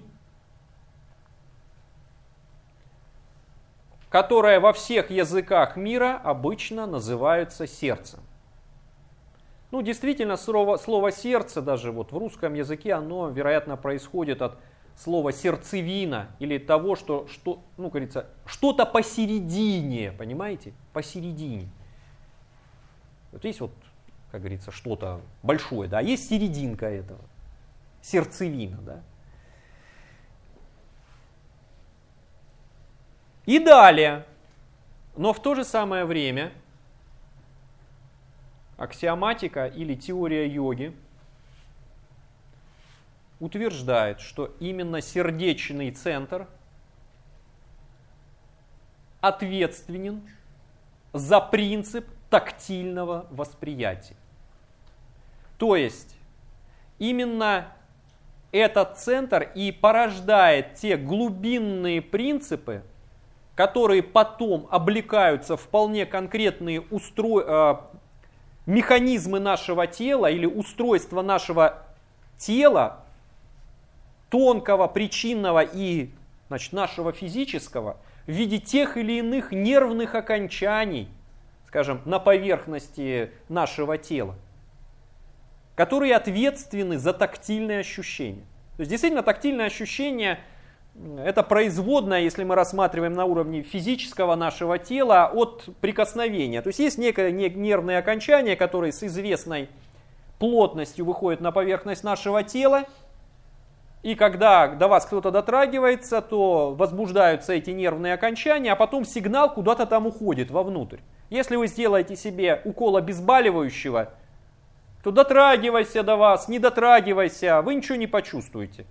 которое во всех языках мира обычно называется сердцем. Ну, действительно, слово, слово «сердце» даже вот в русском языке, оно, вероятно, происходит от слова «сердцевина» или того, что, что ну, говорится, что-то посередине, понимаете? Посередине. Вот есть вот, как говорится, что-то большое, да, есть серединка этого, сердцевина, да. И далее, но в то же самое время, аксиоматика или теория йоги утверждает, что именно сердечный центр ответственен за принцип тактильного восприятия. То есть именно этот центр и порождает те глубинные принципы, которые потом облекаются в вполне конкретные устро... э, механизмы нашего тела или устройства нашего тела, тонкого, причинного и, значит, нашего физического, в виде тех или иных нервных окончаний, скажем, на поверхности нашего тела, которые ответственны за тактильные ощущения. То есть действительно тактильное ощущение – это производное, если мы рассматриваем на уровне физического нашего тела, от прикосновения. То есть есть некое нервные окончания, которые с известной плотностью выходят на поверхность нашего тела, и когда до вас кто-то дотрагивается, то возбуждаются эти нервные окончания, а потом сигнал куда-то там уходит вовнутрь. Если вы сделаете себе укол обезболивающего, то дотрагивайся до вас, не дотрагивайся, вы ничего не почувствуете.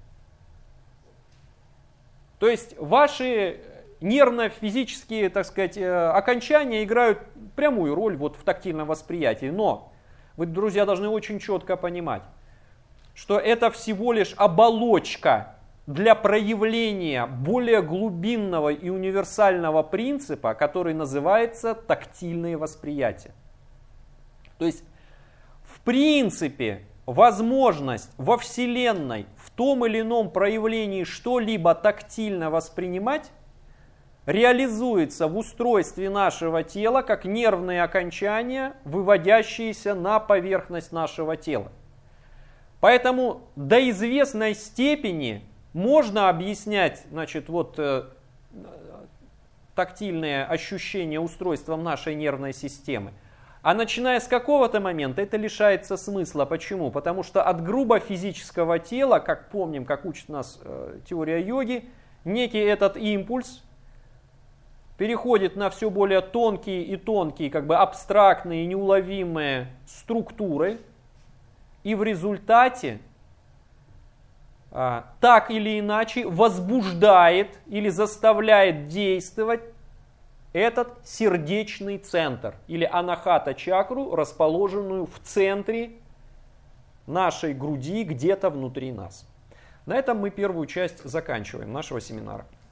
То есть ваши нервно-физические, так сказать, окончания играют прямую роль вот в тактильном восприятии. Но вы, друзья, должны очень четко понимать, что это всего лишь оболочка для проявления более глубинного и универсального принципа, который называется тактильное восприятие. То есть, в принципе, возможность во Вселенной в том или ином проявлении что-либо тактильно воспринимать реализуется в устройстве нашего тела как нервные окончания, выводящиеся на поверхность нашего тела. Поэтому до известной степени можно объяснять, значит, вот, э, тактильные ощущения устройством нашей нервной системы. А начиная с какого-то момента это лишается смысла. Почему? Потому что от грубо физического тела, как помним, как учит нас э, теория йоги, некий этот импульс переходит на все более тонкие и тонкие, как бы абстрактные, неуловимые структуры. И в результате а, так или иначе возбуждает или заставляет действовать этот сердечный центр или анахата-чакру, расположенную в центре нашей груди, где-то внутри нас. На этом мы первую часть заканчиваем нашего семинара.